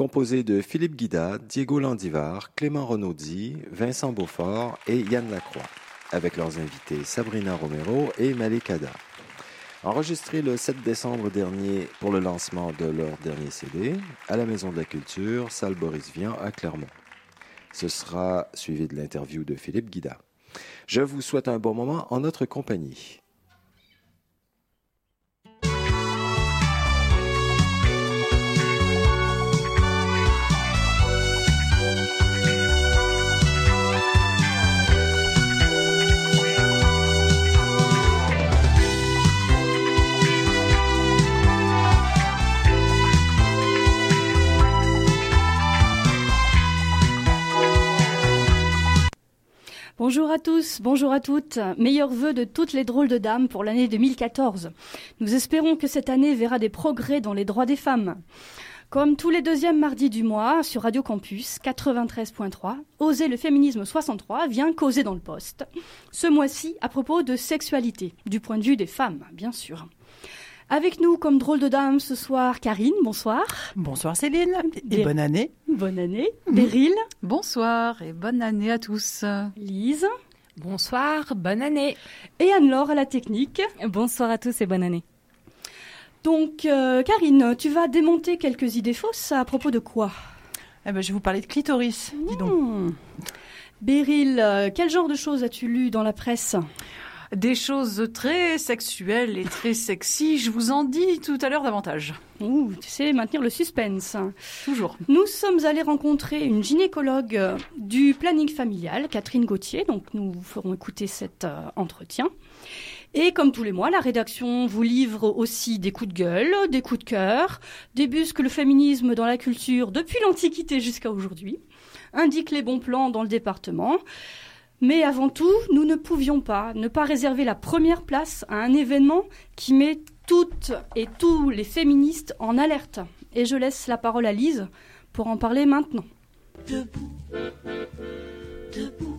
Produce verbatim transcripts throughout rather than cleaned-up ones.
composé de Philippe Guida, Diego Landivar, Clément Renaudzi, Vincent Beaufort et Yann Lacroix, avec leurs invités Sabrina Romero et Malek Ada. Enregistré le sept décembre dernier pour le lancement de leur dernier C D à la Maison de la Culture, salle Boris Vian à Clermont. Ce sera suivi de l'interview de Philippe Guida. Je vous souhaite un bon moment en notre compagnie. Bonjour à tous, bonjour à toutes. Meilleurs vœux de toutes les drôles de dames pour l'année deux mille quatorze. Nous espérons que cette année verra des progrès dans les droits des femmes. Comme tous les deuxièmes mardis du mois, sur Radio Campus quatre-vingt-treize point trois, Oser le féminisme soixante-trois vient causer dans le poste. Ce mois-ci, à propos de sexualité, du point de vue des femmes, bien sûr. Avec nous, comme drôle de dame, ce soir, Karine, bonsoir. Bonsoir Céline, et Bé- bonne année. Bonne année. Beryl. Bonsoir et bonne année à tous. Lise. Bonsoir, bonne année. Et Anne-Laure à la technique. Bonsoir à tous et bonne année. Donc, euh, Karine, tu vas démonter quelques idées fausses à propos de quoi ? Eh ben, je vais vous parler de clitoris, dis donc. Mmh. Beryl, euh, quel genre de choses as-tu lu dans la presse ? Des choses très sexuelles et très sexy, je vous en dis tout à l'heure davantage. Ouh, tu sais maintenir le suspense. Toujours. Nous sommes allés rencontrer une gynécologue du planning familial, Catherine Gauthier, donc nous vous ferons écouter cet euh, entretien. Et comme tous les mois, la rédaction vous livre aussi des coups de gueule, des coups de cœur, débusque le féminisme dans la culture depuis l'Antiquité jusqu'à aujourd'hui, indique les bons plans dans le département. Mais avant tout, nous ne pouvions pas ne pas réserver la première place à un événement qui met toutes et tous les féministes en alerte. Et je laisse la parole à Lise pour en parler maintenant. Debout, debout.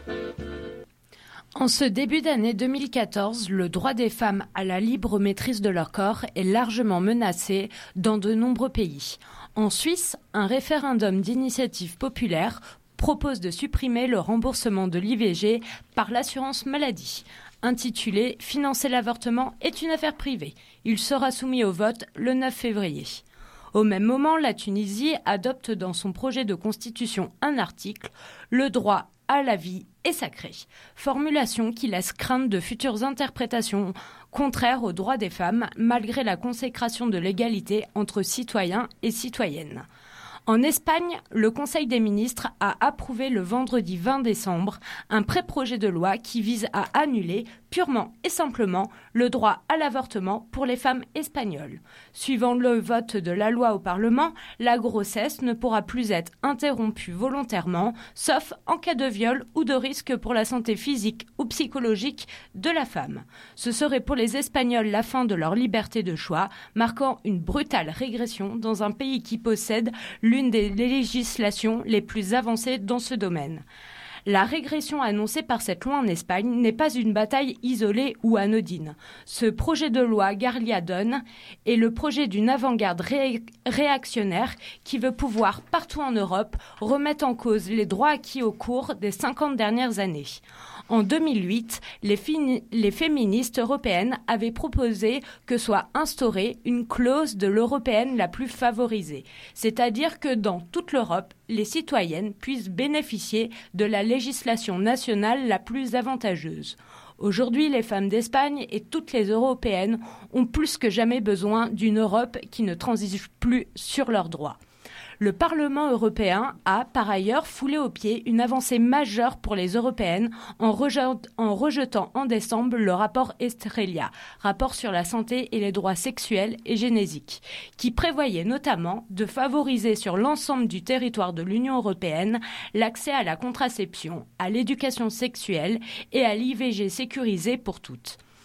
En ce début d'année deux mille quatorze, le droit des femmes à la libre maîtrise de leur corps est largement menacé dans de nombreux pays. En Suisse, un référendum d'initiative populaire propose de supprimer le remboursement de l'I V G par l'assurance maladie. Intitulé « Financer l'avortement est une affaire privée ». Il sera soumis au vote le neuf février. Au même moment, la Tunisie adopte dans son projet de constitution un article « Le droit à la vie est sacré », formulation qui laisse craindre de futures interprétations contraires aux droits des femmes malgré la consécration de l'égalité entre citoyens et citoyennes. En Espagne, le Conseil des ministres a approuvé le vendredi vingt décembre un pré-projet de loi qui vise à annuler purement et simplement le droit à l'avortement pour les femmes espagnoles. Suivant le vote de la loi au Parlement, la grossesse ne pourra plus être interrompue volontairement, sauf en cas de viol ou de risque pour la santé physique ou psychologique de la femme. Ce serait pour les Espagnols la fin de leur liberté de choix, marquant une brutale régression dans un pays qui possède l'une des législations les plus avancées dans ce domaine. La régression annoncée par cette loi en Espagne n'est pas une bataille isolée ou anodine. Ce projet de loi Garriadón est le projet d'une avant-garde ré- réactionnaire qui veut pouvoir, partout en Europe, remettre en cause les droits acquis au cours des cinquante dernières années. En deux mille huit, les, fini- les féministes européennes avaient proposé que soit instaurée une clause de l'européenne la plus favorisée, c'est-à-dire que dans toute l'Europe, les citoyennes puissent bénéficier de la législation nationale la plus avantageuse. Aujourd'hui, les femmes d'Espagne et toutes les européennes ont plus que jamais besoin d'une Europe qui ne transige plus sur leurs droits. Le Parlement européen a, par ailleurs, foulé aux pieds une avancée majeure pour les européennes en, rejet, en rejetant en décembre le rapport Estrella, rapport sur la santé et les droits sexuels et génésiques, qui prévoyait notamment de favoriser sur l'ensemble du territoire de l'Union européenne l'accès à la contraception, à l'éducation sexuelle et à l'I V G sécurisée pour toutes.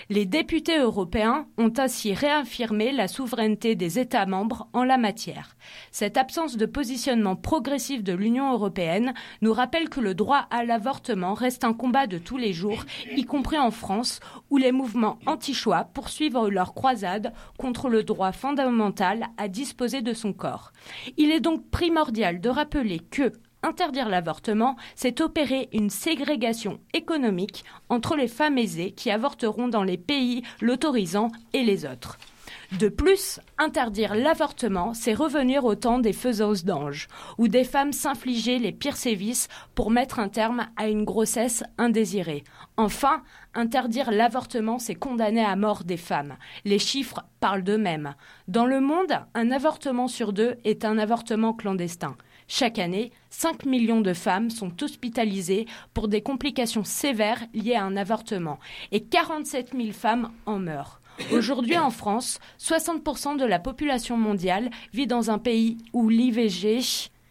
Les députés européens ont ainsi réaffirmé la souveraineté des États membres en la matière. Cette absence de positionnement progressif de l'Union européenne nous rappelle que le droit à l'avortement reste un combat de tous les jours, y compris en France, où les mouvements anti-choix poursuivent leur croisade contre le droit fondamental à disposer de son corps. Il est donc primordial de rappeler que interdire l'avortement, c'est opérer une ségrégation économique entre les femmes aisées qui avorteront dans les pays l'autorisant et les autres. De plus, interdire l'avortement, c'est revenir au temps des faiseuses d'anges, où des femmes s'infligeaient les pires sévices pour mettre un terme à une grossesse indésirée. Enfin, interdire l'avortement, c'est condamner à mort des femmes. Les chiffres parlent d'eux-mêmes. Dans le monde, un avortement sur deux est un avortement clandestin. Chaque année, cinq millions de femmes sont hospitalisées pour des complications sévères liées à un avortement et quarante-sept mille femmes en meurent. Aujourd'hui, en France, soixante pour cent de la population mondiale vit dans un pays où l'I V G,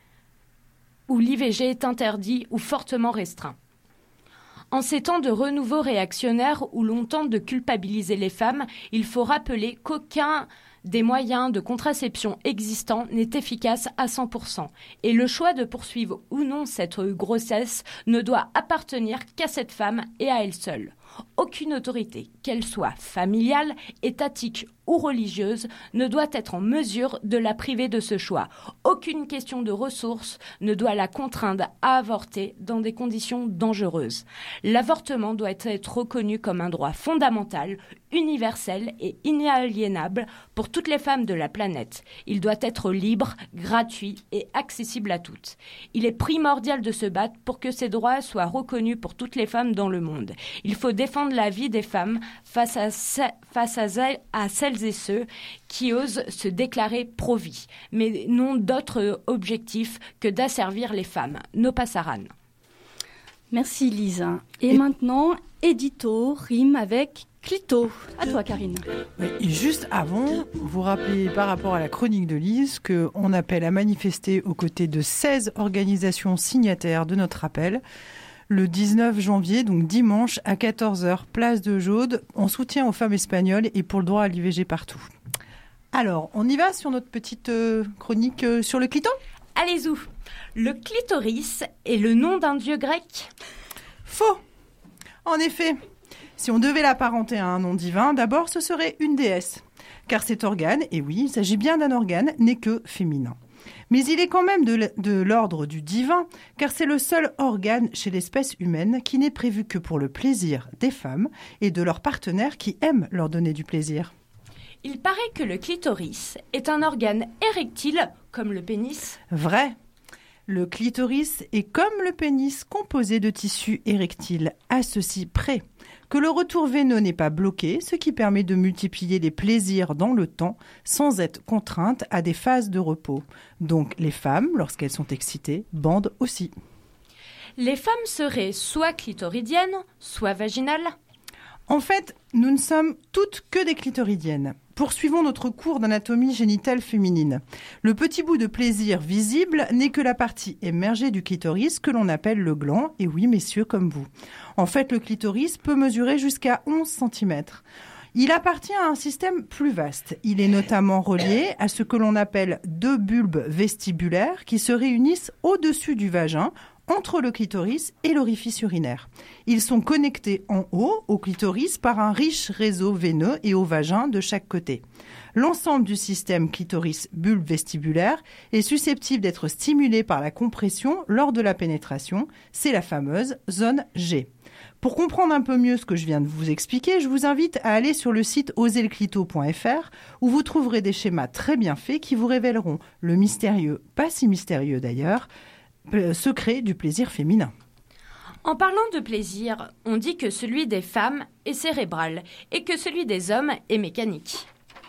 où l'I V G est interdit ou fortement restreint. En ces temps de renouveau réactionnaire où l'on tente de culpabiliser les femmes, il faut rappeler qu'aucun des moyens de contraception existants n'est efficace à cent pour cent. Et le choix de poursuivre ou non cette grossesse ne doit appartenir qu'à cette femme et à elle seule. Aucune autorité, qu'elle soit familiale, étatique ou religieuse, ne doit être en mesure de la priver de ce choix. Aucune question de ressources ne doit la contraindre à avorter dans des conditions dangereuses. L'avortement doit être reconnu comme un droit fondamental, universel et inaliénable pour toutes les femmes de la planète. Il doit être libre, gratuit et accessible à toutes. Il est primordial de se battre pour que ces droits soient reconnus pour toutes les femmes dans le monde. Il faut défendre la vie des femmes face à, ce, face à, à celles et ceux qui osent se déclarer pro-vie, mais n'ont d'autre objectif que d'asservir les femmes. No pasaran. Merci Lisa. Et, Et maintenant, édito rime avec clito. À toi Karine. Et juste avant, vous rappelez par rapport à la chronique de Lise qu'on appelle à manifester aux côtés de seize organisations signataires de notre appel le dix-neuf janvier, donc dimanche à quatorze heures, place de Jaude, en soutien aux femmes espagnoles et pour le droit à l'I V G partout. Alors, on y va sur notre petite euh, chronique euh, sur le clito ? Allez-y. Le clitoris est le nom d'un dieu grec ? Faux. En effet, si on devait l'apparenter à un nom divin, d'abord ce serait une déesse. Car cet organe, et oui, il s'agit bien d'un organe, n'est que féminin. Mais il est quand même de, de l'ordre du divin, car c'est le seul organe chez l'espèce humaine qui n'est prévu que pour le plaisir des femmes et de leurs partenaires qui aiment leur donner du plaisir. Il paraît que le clitoris est un organe érectile, comme le pénis. Vrai. Le clitoris est comme le pénis composé de tissu érectile, à ceci près que le retour veineux n'est pas bloqué, ce qui permet de multiplier les plaisirs dans le temps sans être contrainte à des phases de repos. Donc les femmes, lorsqu'elles sont excitées, bandent aussi. Les femmes seraient soit clitoridiennes, soit vaginales. En fait, nous ne sommes toutes que des clitoridiennes. Poursuivons notre cours d'anatomie génitale féminine. Le petit bout de plaisir visible n'est que la partie émergée du clitoris que l'on appelle le gland, et oui, messieurs, comme vous. En fait, le clitoris peut mesurer jusqu'à onze centimètres. Il appartient à un système plus vaste. Il est notamment relié à ce que l'on appelle deux bulbes vestibulaires qui se réunissent au-dessus du vagin, entre le clitoris et l'orifice urinaire. Ils sont connectés en haut au clitoris par un riche réseau veineux et au vagin de chaque côté. L'ensemble du système clitoris-bulbe vestibulaire est susceptible d'être stimulé par la compression lors de la pénétration. C'est la fameuse zone G. Pour comprendre un peu mieux ce que je viens de vous expliquer, je vous invite à aller sur le site oser le clito point f r où vous trouverez des schémas très bien faits qui vous révéleront le mystérieux, pas si mystérieux d'ailleurs, secret du plaisir féminin. En parlant de plaisir, on dit que celui des femmes est cérébral et que celui des hommes est mécanique.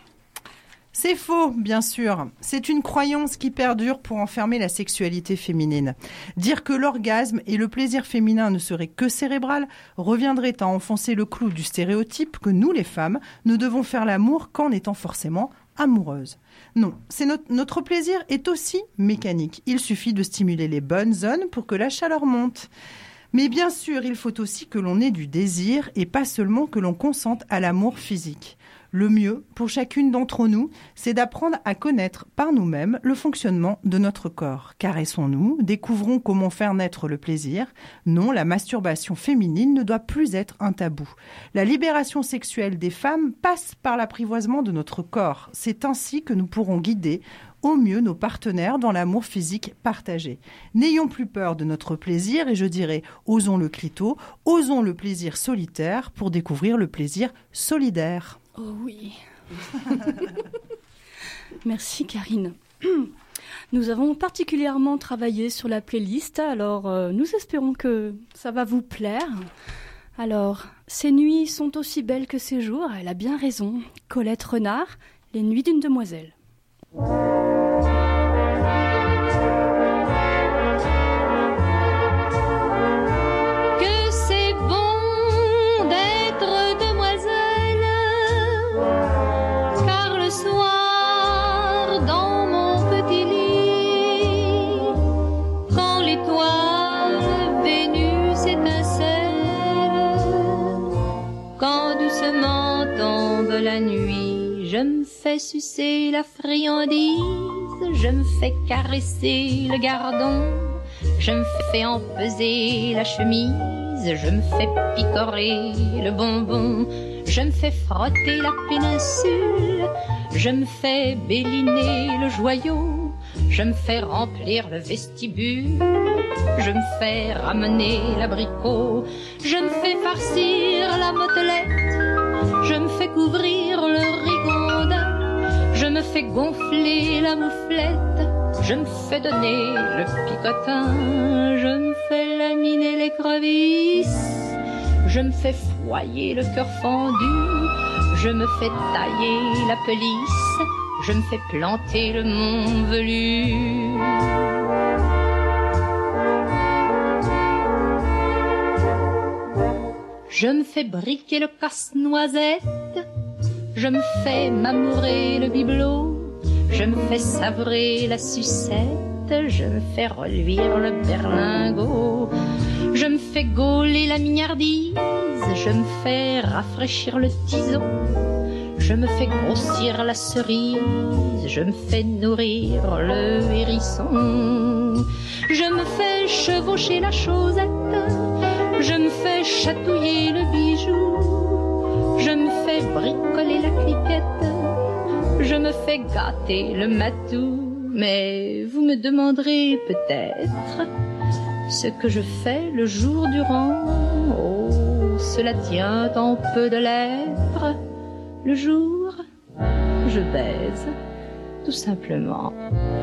C'est faux, bien sûr. C'est une croyance qui perdure pour enfermer la sexualité féminine. Dire que l'orgasme et le plaisir féminin ne seraient que cérébral reviendrait à enfoncer le clou du stéréotype que nous, les femmes, ne devons faire l'amour qu'en étant forcément amoureuses. Non, c'est notre, notre plaisir est aussi mécanique. Il suffit de stimuler les bonnes zones pour que la chaleur monte. Mais bien sûr, il faut aussi que l'on ait du désir et pas seulement que l'on consente à l'amour physique. Le mieux, pour chacune d'entre nous, c'est d'apprendre à connaître par nous-mêmes le fonctionnement de notre corps. Caressons-nous, découvrons comment faire naître le plaisir. Non, la masturbation féminine ne doit plus être un tabou. La libération sexuelle des femmes passe par l'apprivoisement de notre corps. C'est ainsi que nous pourrons guider au mieux nos partenaires dans l'amour physique partagé. N'ayons plus peur de notre plaisir et je dirais, osons le clito, osons le plaisir solitaire pour découvrir le plaisir solidaire. Oh oui. Merci Karine. Nous avons particulièrement travaillé sur la playlist, alors euh, nous espérons que ça va vous plaire. Alors, ces nuits sont aussi belles que ces jours, elle a bien raison. Colette Renard, Les nuits d'une demoiselle. La nuit, je me fais sucer la friandise, je me fais caresser le gardon, je me fais empeser la chemise, je me fais picorer le bonbon, je me fais frotter la péninsule, je me fais béliner le joyau, je me fais remplir le vestibule, je me fais ramener l'abricot, je me fais farcir la motelette, je me fais couvrir le rigondin, je me fais gonfler la mouflette, je me fais donner le picotin, je me fais laminer les crevisses, je me fais foyer le cœur fendu, je me fais tailler la pelisse, je me fais planter le mont velu. Je me fais briquer le casse-noisette, je me fais m'amourer le bibelot, je me fais savrer la sucette, je me fais reluire le berlingot, je me fais gauler la mignardise, je me fais rafraîchir le tison, je me fais grossir la cerise, je me fais nourrir le hérisson, je me fais chevaucher la chaussette, je me fais chatouiller le bijou, je me fais bricoler la cliquette, je me fais gâter le matou. Mais vous me demanderez peut-être ce que je fais le jour durant. Oh, cela tient en peu de lettres. Le jour, je baise, tout simplement.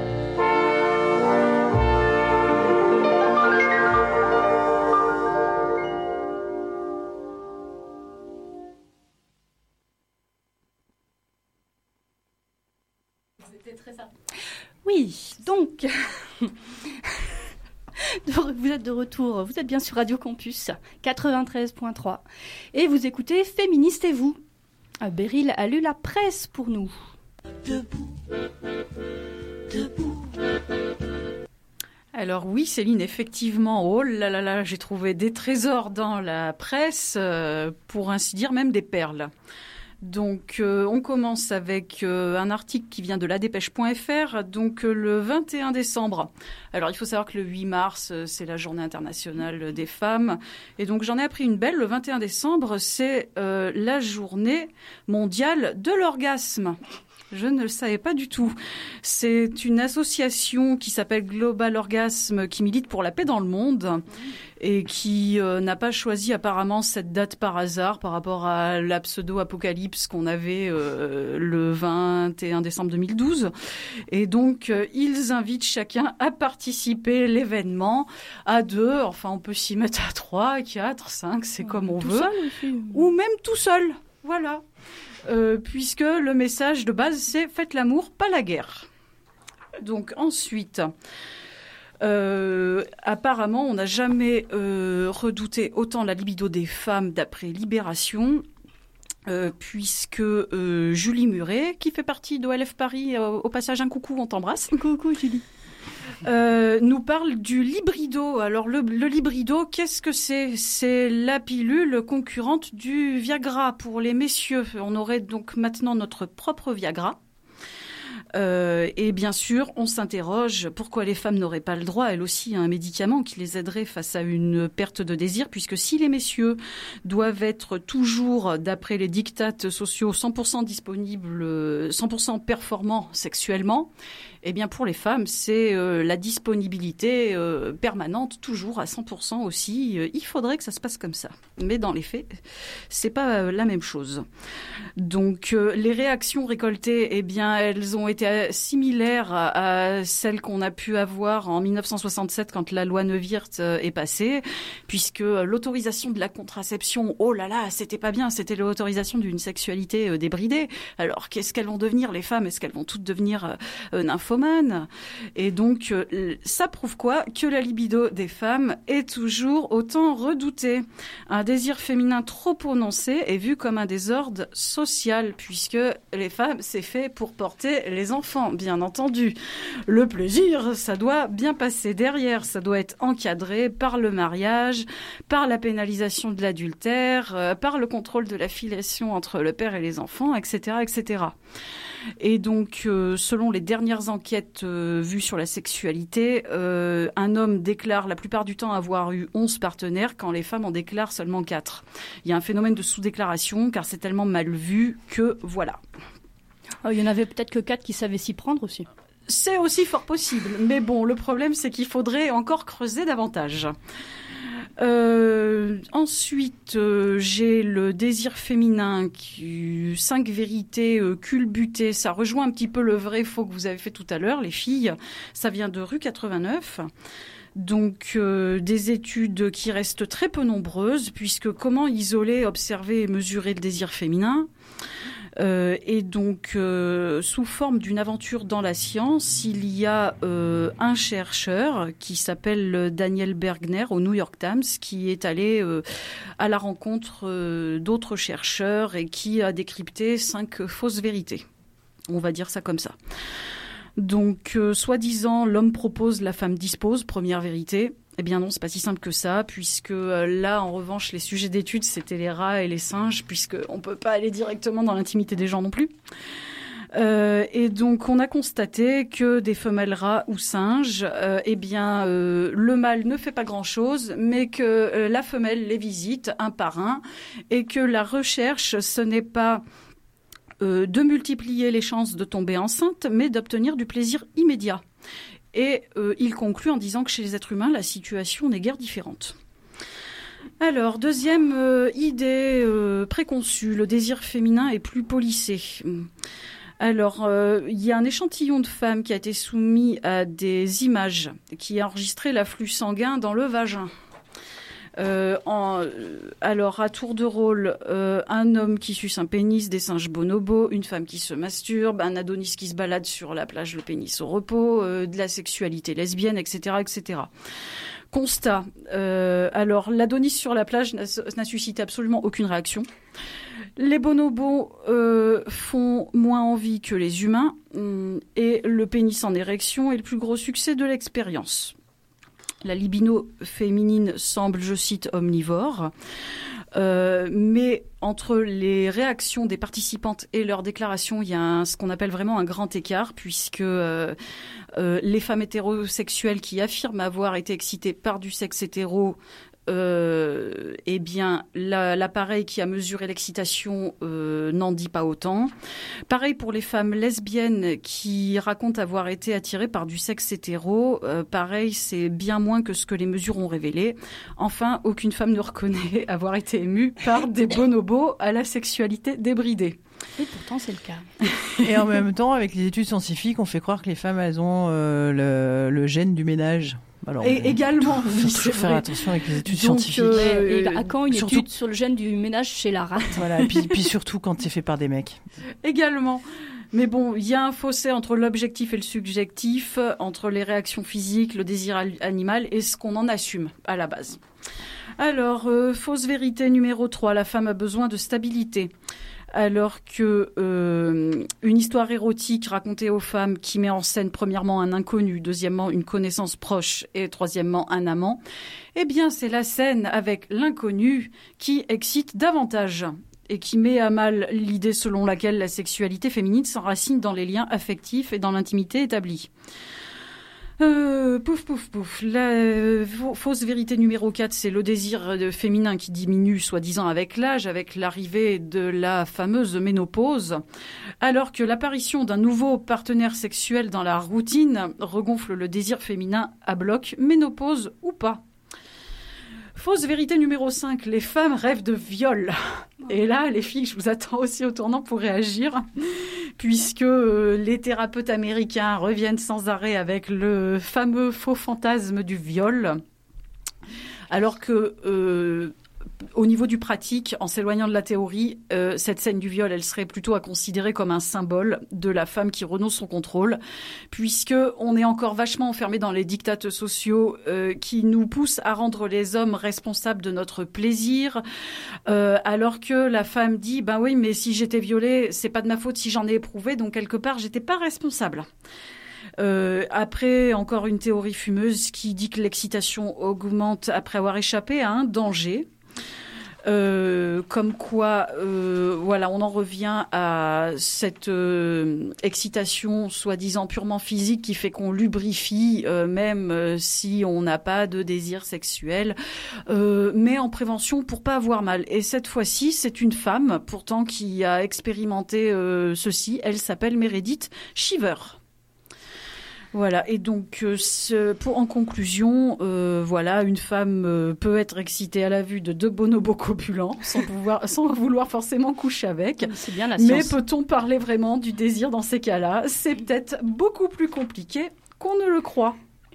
Oui, donc, vous êtes de retour, vous êtes bien sur Radio Campus quatre-vingt-treize point trois et vous écoutez Féministes et vous. Beryl a lu la presse pour nous. Debout, debout. Alors oui, Céline, effectivement, oh là là là, j'ai trouvé des trésors dans la presse, euh, pour ainsi dire même des perles. Donc, euh, on commence avec euh, un article qui vient de la dépêche point f r, donc euh, le vingt et un décembre. Alors, il faut savoir que le huit mars, euh, c'est la journée internationale des femmes. Et donc, j'en ai appris une belle. Le vingt et un décembre, c'est euh, la journée mondiale de l'orgasme. Je ne le savais pas du tout. C'est une association qui s'appelle Global Orgasme, qui milite pour la paix dans le monde et qui euh, n'a pas choisi apparemment cette date par hasard par rapport à la pseudo-apocalypse qu'on avait euh, le vingt et un décembre deux mille douze. Et donc, euh, ils invitent chacun à participer à l'événement à deux. Enfin, on peut s'y mettre à trois, quatre, cinq, c'est ouais, comme on tout veut. Seul aussi. Ou même tout seul. Voilà. Euh, puisque le message de base, c'est « Faites l'amour, pas la guerre ». Donc ensuite, euh, apparemment, on n'a jamais euh, redouté autant la libido des femmes d'après Libération, euh, puisque euh, Julie Muret, qui fait partie d'O L F Paris, euh, au passage un coucou, on t'embrasse. Coucou Julie. euh, nous parle du Librido. Alors le, le Librido, qu'est-ce que c'est ? C'est la pilule concurrente du Viagra pour les messieurs. On aurait donc maintenant notre propre Viagra. Euh, et bien sûr, on s'interroge pourquoi les femmes n'auraient pas le droit, elles aussi, à un médicament qui les aiderait face à une perte de désir, puisque si les messieurs doivent être toujours, d'après les dictats sociaux, cent pour cent disponibles, cent pour cent performants sexuellement, eh bien pour les femmes, c'est euh, la disponibilité euh, permanente, toujours à cent pour cent aussi. Il faudrait que ça se passe comme ça. Mais dans les faits, c'est pas euh, la même chose. Donc euh, les réactions récoltées, eh bien elles ont été similaires à, à celles qu'on a pu avoir en dix-neuf cent soixante-sept quand la loi Neuwirth euh, est passée, puisque euh, l'autorisation de la contraception, oh là là, c'était pas bien, c'était l'autorisation d'une sexualité euh, débridée. Alors qu'est-ce qu'elles vont devenir les femmes ? Est-ce qu'elles vont toutes devenir euh, euh, nymphomanes ? Et donc, euh, ça prouve quoi ? Que la libido des femmes est toujours autant redoutée. Un désir féminin trop prononcé est vu comme un désordre social, puisque les femmes, c'est fait pour porter les enfants, bien entendu. Le plaisir, ça doit bien passer derrière, ça doit être encadré par le mariage, par la pénalisation de l'adultère, euh, par le contrôle de la filiation entre le père et les enfants, et cetera, et cetera. Et donc, euh, selon les dernières enquêtes euh, vues sur la sexualité, euh, un homme déclare la plupart du temps avoir eu onze partenaires quand les femmes en déclarent seulement quatre. Il y a un phénomène de sous-déclaration car c'est tellement mal vu que voilà. Oh, il y en avait peut-être que quatre qui savaient s'y prendre aussi. C'est aussi fort possible. Mais bon, le problème, c'est qu'il faudrait encore creuser davantage. Euh, ensuite, euh, j'ai le désir féminin, qui, cinq vérités euh, culbutées. Ça rejoint un petit peu le vrai faux que vous avez fait tout à l'heure, les filles. Ça vient de rue quatre-vingt-neuf. Donc, euh, des études qui restent très peu nombreuses, puisque comment isoler, observer et mesurer le désir féminin ? Euh, et donc, euh, sous forme d'une aventure dans la science, il y a euh, un chercheur qui s'appelle Daniel Bergner au New York Times, qui est allé euh, à la rencontre euh, d'autres chercheurs et qui a décrypté cinq fausses vérités. On va dire ça comme ça. Donc, euh, soi-disant, l'homme propose, la femme dispose, première vérité. Eh bien non, c'est pas si simple que ça, puisque euh, là, en revanche, les sujets d'études, c'était les rats et les singes, puisqu'on peut pas aller directement dans l'intimité des gens non plus. Euh, et donc, on a constaté que des femelles rats ou singes, euh, eh bien, euh, le mâle ne fait pas grand-chose, mais que euh, la femelle les visite un par un, et que la recherche, ce n'est pas euh, de multiplier les chances de tomber enceinte, mais d'obtenir du plaisir immédiat. Et euh, il conclut en disant que chez les êtres humains, la situation n'est guère différente. Alors, deuxième euh, idée euh, préconçue, le désir féminin est plus policé. Alors, euh, il y a un échantillon de femmes qui a été soumis à des images qui a enregistré l'afflux sanguin dans le vagin. Euh, en, alors, à tour de rôle, euh, un homme qui suce un pénis, des singes bonobos, une femme qui se masturbe, un Adonis qui se balade sur la plage, le pénis au repos, euh, de la sexualité lesbienne, et cetera, et cetera. Constat. Euh, alors, l'Adonis sur la plage n'a, n'a suscité absolument aucune réaction. Les bonobos euh, font moins envie que les humains, et le pénis en érection est le plus gros succès de l'expérience. La libido féminine semble, je cite, omnivore. Euh, mais entre les réactions des participantes et leurs déclarations, il y a un, ce qu'on appelle vraiment un grand écart, puisque euh, euh, les femmes hétérosexuelles qui affirment avoir été excitées par du sexe hétéro, Euh, eh bien, la, l'appareil qui a mesuré l'excitation euh, n'en dit pas autant. Pareil pour les femmes lesbiennes qui racontent avoir été attirées par du sexe hétéro. Euh, pareil, c'est bien moins que ce que les mesures ont révélé. Enfin, aucune femme ne reconnaît avoir été émue par des bonobos à la sexualité débridée. Et pourtant, c'est le cas. Et en même temps, avec les études scientifiques, on fait croire que les femmes, elles ont euh, le, le gène du ménage. Alors, et on... également, il faut toujours faire attention avec les études Donc, scientifiques. Euh, et à quand une surtout... étude sur le gène du ménage chez la rate ? Voilà, et puis, puis surtout quand c'est fait par des mecs. Également. Mais bon, il y a un fossé entre l'objectif et le subjectif, entre les réactions physiques, le désir animal et ce qu'on en assume à la base. Alors, euh, fausse vérité numéro trois, la femme a besoin de stabilité. alors que euh, une histoire érotique racontée aux femmes qui met en scène premièrement un inconnu, deuxièmement une connaissance proche et troisièmement un amant, eh bien c'est la scène avec l'inconnu qui excite davantage et qui met à mal l'idée selon laquelle la sexualité féminine s'enracine dans les liens affectifs et dans l'intimité établie. Euh, pouf, pouf, pouf. La euh, fausse vérité numéro quatre, c'est le désir de féminin qui diminue, soi-disant, avec l'âge, avec l'arrivée de la fameuse ménopause, alors que l'apparition d'un nouveau partenaire sexuel dans la routine regonfle le désir féminin à bloc, ménopause ou pas. Fausse vérité numéro cinq, les femmes rêvent de viol. Et là, les filles, je vous attends aussi au tournant pour réagir, puisque euh, les thérapeutes américains reviennent sans arrêt avec le fameux faux fantasme du viol, alors que euh, au niveau du pratique, en s'éloignant de la théorie, euh, cette scène du viol, elle serait plutôt à considérer comme un symbole de la femme qui renoue son contrôle, puisque on est encore vachement enfermé dans les dictats sociaux euh, qui nous poussent à rendre les hommes responsables de notre plaisir, euh, alors que la femme dit, ben oui, mais si j'étais violée, c'est pas de ma faute si j'en ai éprouvé, donc quelque part, j'étais pas responsable. Euh, après, encore une théorie fumeuse qui dit que l'excitation augmente après avoir échappé à un danger. Euh, comme quoi, euh, voilà, on en revient à cette euh, excitation soi-disant purement physique qui fait qu'on lubrifie, euh, même euh, si on n'a pas de désir sexuel, euh, mais en prévention pour pas avoir mal. Et cette fois-ci, c'est une femme, pourtant, qui a expérimenté euh, ceci. Elle s'appelle Meredith Shiver. Voilà, et donc euh, ce, pour, en conclusion, euh, voilà, une femme euh, peut être excitée à la vue de deux bonobos copulents sans, pouvoir, sans vouloir forcément coucher avec. C'est bien la science. Mais peut-on parler vraiment du désir dans ces cas-là ? C'est peut-être beaucoup plus compliqué qu'on ne le croit.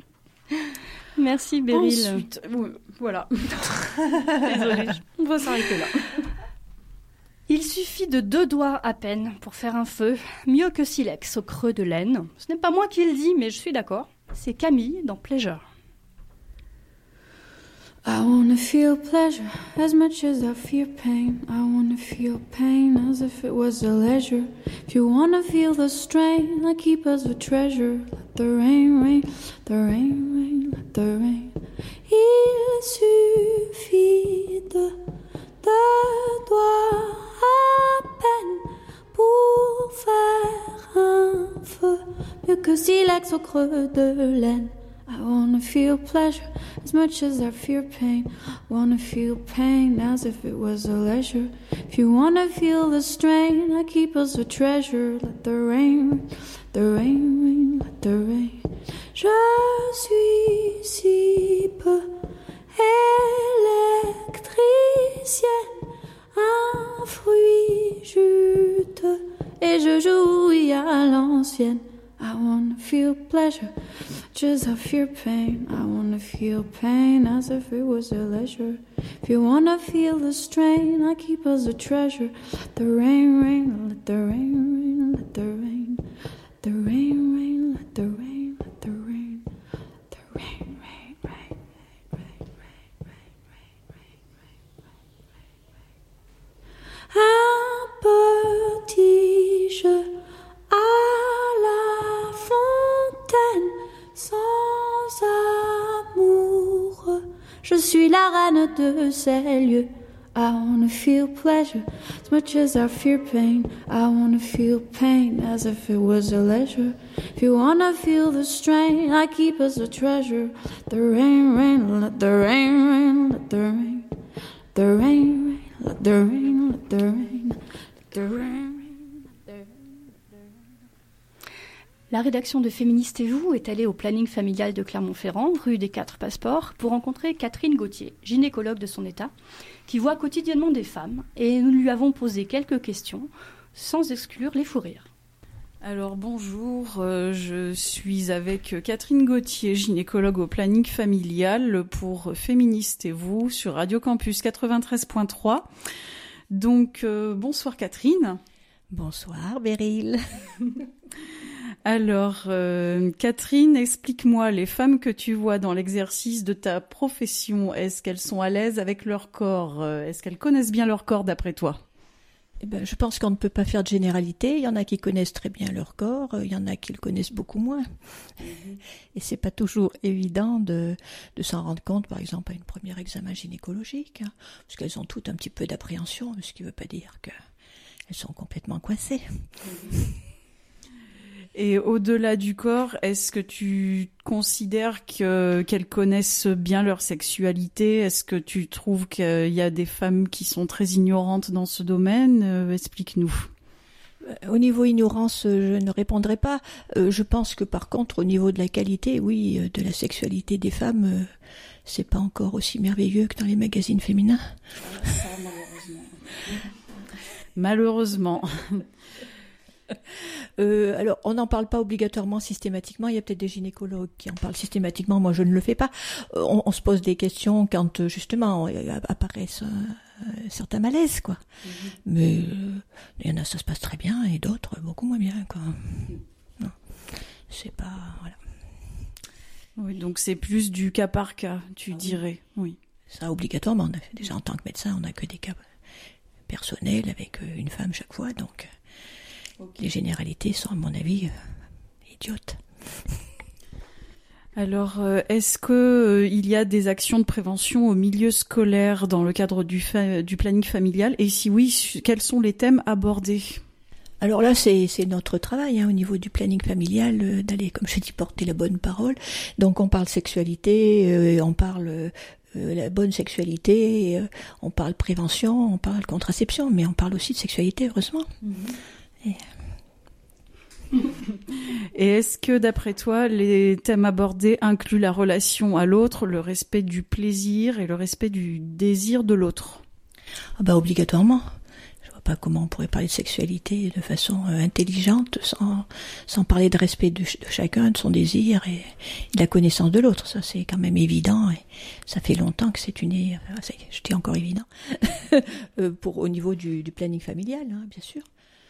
Merci Beryl. Ensuite, voilà. Désolée, on va s'arrêter là. Il suffit de deux doigts à peine pour faire un feu, mieux que silex au creux de laine. Ce n'est pas moi qui le dis, mais je suis d'accord. C'est Camille dans Pleasure. I wanna feel pleasure as much as I fear pain. I wanna feel pain as if it was a leisure. If you wanna feel the strain, I keep as a treasure. Let the rain, rain, the rain, rain, let the rain. Il suffit de deux doigts à peine pour faire un feu, mieux que silex au creux de laine. I wanna feel pleasure as much as I fear pain. I wanna feel pain as if it was a leisure. If you wanna feel the strain, I keep as a treasure. Let the rain, the rain, rain, let the rain. Je suis si peu électricienne, un fruit juteux, et je jouis à l'ancienne. I wanna feel pleasure, just I fear pain. I wanna feel pain as if it was a leisure. If you wanna feel the strain, I keep as a treasure. Let the rain, rain, let the rain, rain, let the rain. Let the rain, rain, let the rain, let the rain. Let the rain, rain, rain, rain, rain, rain, rain, rain, rain. Un petit jeu à la fontaine, sans amour, je suis la reine de ces lieux. I wanna feel pleasure as much as I fear pain. I wanna feel pain as if it was a leisure. If you wanna feel the strain, I keep as a treasure. Let the rain, rain, let the rain, rain, let the rain. Let the rain, rain, let the rain, let the rain. Let the rain. La rédaction de Féministes et vous est allée au planning familial de Clermont-Ferrand, rue des Quatre Passeports, pour rencontrer Catherine Gauthier, gynécologue de son état, qui voit quotidiennement des femmes, et nous lui avons posé quelques questions, sans exclure les fous rires. Alors bonjour, euh, je suis avec Catherine Gauthier, gynécologue au planning familial pour Féministes et vous sur Radio Campus quatre-vingt-treize point trois. Donc euh, bonsoir Catherine. Bonsoir Beryl. Alors, euh, Catherine, explique-moi, les femmes que tu vois dans l'exercice de ta profession, est-ce qu'elles sont à l'aise avec leur corps ? Est-ce qu'elles connaissent bien leur corps d'après toi ? Eh ben, je pense qu'on ne peut pas faire de généralité. Il y en a qui connaissent très bien leur corps, il y en a qui le connaissent beaucoup moins. Et c'est pas toujours évident de, de s'en rendre compte, par exemple, à une première examen gynécologique, hein, parce qu'elles ont toutes un petit peu d'appréhension, ce qui ne veut pas dire qu'elles sont complètement coincées. Et au-delà du corps, est-ce que tu considères que, qu'elles connaissent bien leur sexualité? Est-ce que tu trouves qu'il y a des femmes qui sont très ignorantes dans ce domaine? Euh, explique-nous. Au niveau ignorance, je ne répondrai pas. Euh, je pense que par contre, au niveau de la qualité, oui, de la sexualité des femmes, euh, c'est pas encore aussi merveilleux que dans les magazines féminins. Ça, malheureusement. Malheureusement. Euh, alors, on n'en parle pas obligatoirement systématiquement. Il y a peut-être des gynécologues qui en parlent systématiquement. Moi, je ne le fais pas. Euh, on, on se pose des questions quand, justement, apparaissent euh, certains malaises, quoi. Mm-hmm. Mais euh, il y en a, ça se passe très bien, et d'autres, beaucoup moins bien, quoi. Non, c'est pas... Voilà. Oui, donc c'est plus du cas par cas, tu ah, dirais. Oui. Ça, obligatoirement. On a fait, déjà, en tant que médecin, on n'a que des cas personnels avec une femme chaque fois, donc... Okay. Les généralités sont, à mon avis, euh, idiotes. Alors, euh, est-ce que euh, il y a des actions de prévention au milieu scolaire dans le cadre du, fa- du planning familial? Et si oui, quels sont les thèmes abordés? Alors là, c'est, c'est notre travail hein, au niveau du planning familial, euh, d'aller, comme je dis, porter la bonne parole. Donc, on parle sexualité, euh, on parle... Euh, la bonne sexualité, euh, on parle prévention, on parle contraception, mais on parle aussi de sexualité, heureusement. Mmh. Et... Et est-ce que, d'après toi, les thèmes abordés incluent la relation à l'autre, le respect du plaisir et le respect du désir de l'autre? Ah bah obligatoirement. Je vois pas comment on pourrait parler de sexualité de façon euh, intelligente, sans, sans parler de respect de, de chacun, de son désir et de la connaissance de l'autre. Ça, c'est quand même évident. Et ça fait longtemps que c'est une... Enfin, c'est, je dis encore évident. euh, pour, au niveau du, du planning familial, hein, bien sûr.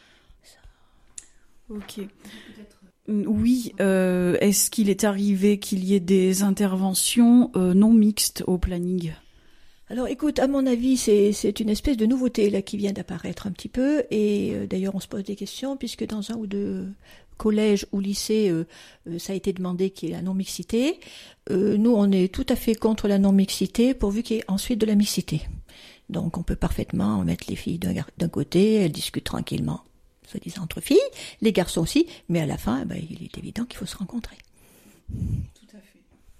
Ok. Oui, euh, est-ce qu'il est arrivé qu'il y ait des interventions euh, non mixtes au planning? Alors écoute, à mon avis, c'est, c'est une espèce de nouveauté là qui vient d'apparaître un petit peu, et euh, d'ailleurs on se pose des questions, puisque dans un ou deux collèges ou lycées, euh, euh, ça a été demandé qu'il y ait la non-mixité. Euh, nous, on est tout à fait contre la non-mixité, pourvu qu'il y ait ensuite de la mixité. Donc on peut parfaitement mettre les filles d'un, d'un côté, elles discutent tranquillement, soi-disant entre filles, les garçons aussi, mais à la fin, eh ben, il est évident qu'il faut se rencontrer. Tout à fait.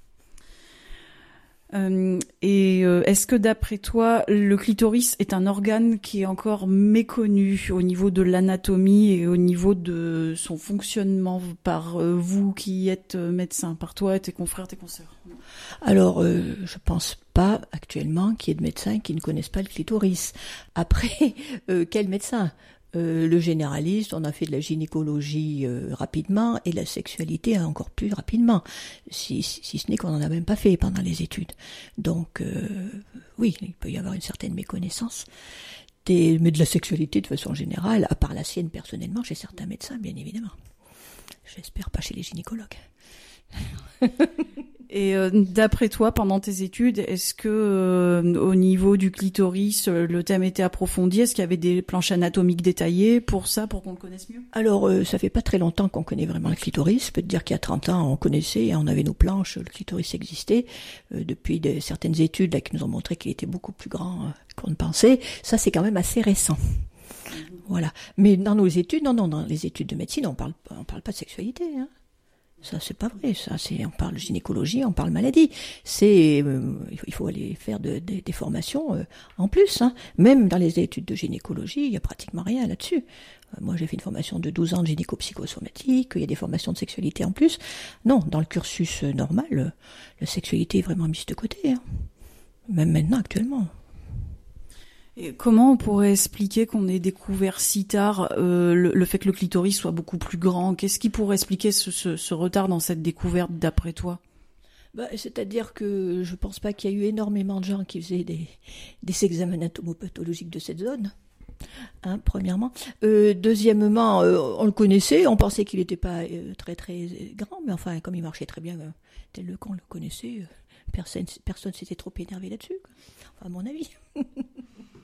Euh, et euh, est-ce que d'après toi, le clitoris est un organe qui est encore méconnu au niveau de l'anatomie et au niveau de son fonctionnement par euh, vous qui êtes médecin, par toi, tes confrères, tes consoeurs? Alors, euh, je pense pas actuellement qu'il y ait de médecins qui ne connaissent pas le clitoris. Après, euh, quel médecin? Euh, le généraliste, on a fait de la gynécologie euh, rapidement et la sexualité encore plus rapidement, si, si, si ce n'est qu'on n'en a même pas fait pendant les études. Donc euh, oui, il peut y avoir une certaine méconnaissance, des, mais de la sexualité de façon générale, à part la sienne personnellement, chez certains médecins, bien évidemment. J'espère pas chez les gynécologues. Et euh, d'après toi, pendant tes études, est-ce que euh, au niveau du clitoris, euh, le thème était approfondi? Est-ce qu'il y avait des planches anatomiques détaillées pour ça, pour qu'on le connaisse mieux? Alors, euh, ça fait pas très longtemps qu'on connaît vraiment le clitoris. Je peux te dire qu'il y a trente ans, on connaissait, on avait nos planches, le clitoris existait. Euh, depuis de, certaines études là, qui nous ont montré qu'il était beaucoup plus grand euh, qu'on ne pensait. Ça, c'est quand même assez récent. Mmh. Voilà. Mais dans nos études, non, non, dans les études de médecine, on parle, on parle pas de sexualité, hein. Ça, c'est pas vrai. Ça, c'est, on parle gynécologie, on parle maladie. C'est, euh, il faut aller faire de, de, des formations euh, en plus. Hein. Même dans les études de gynécologie, il y a pratiquement rien là-dessus. Euh, moi, j'ai fait une formation de douze ans de gynéco-psychosomatique. Il y a des formations de sexualité en plus. Non, dans le cursus normal, euh, la sexualité est vraiment mise de côté. Hein. Même maintenant, actuellement. Et comment on pourrait expliquer qu'on ait découvert si tard euh, le, le fait que le clitoris soit beaucoup plus grand? Qu'est-ce qui pourrait expliquer ce, ce, ce retard dans cette découverte d'après toi? Bah, c'est-à-dire que je pense pas qu'il y a eu énormément de gens qui faisaient des, des examens anatomopathologiques de cette zone. Hein, premièrement. Euh, deuxièmement, euh, on le connaissait, on pensait qu'il n'était pas euh, très très grand, mais enfin, comme il marchait très bien, euh, tel qu'on le connaissait, euh, personne personne s'était trop énervé là-dessus, quoi. Enfin, à mon avis.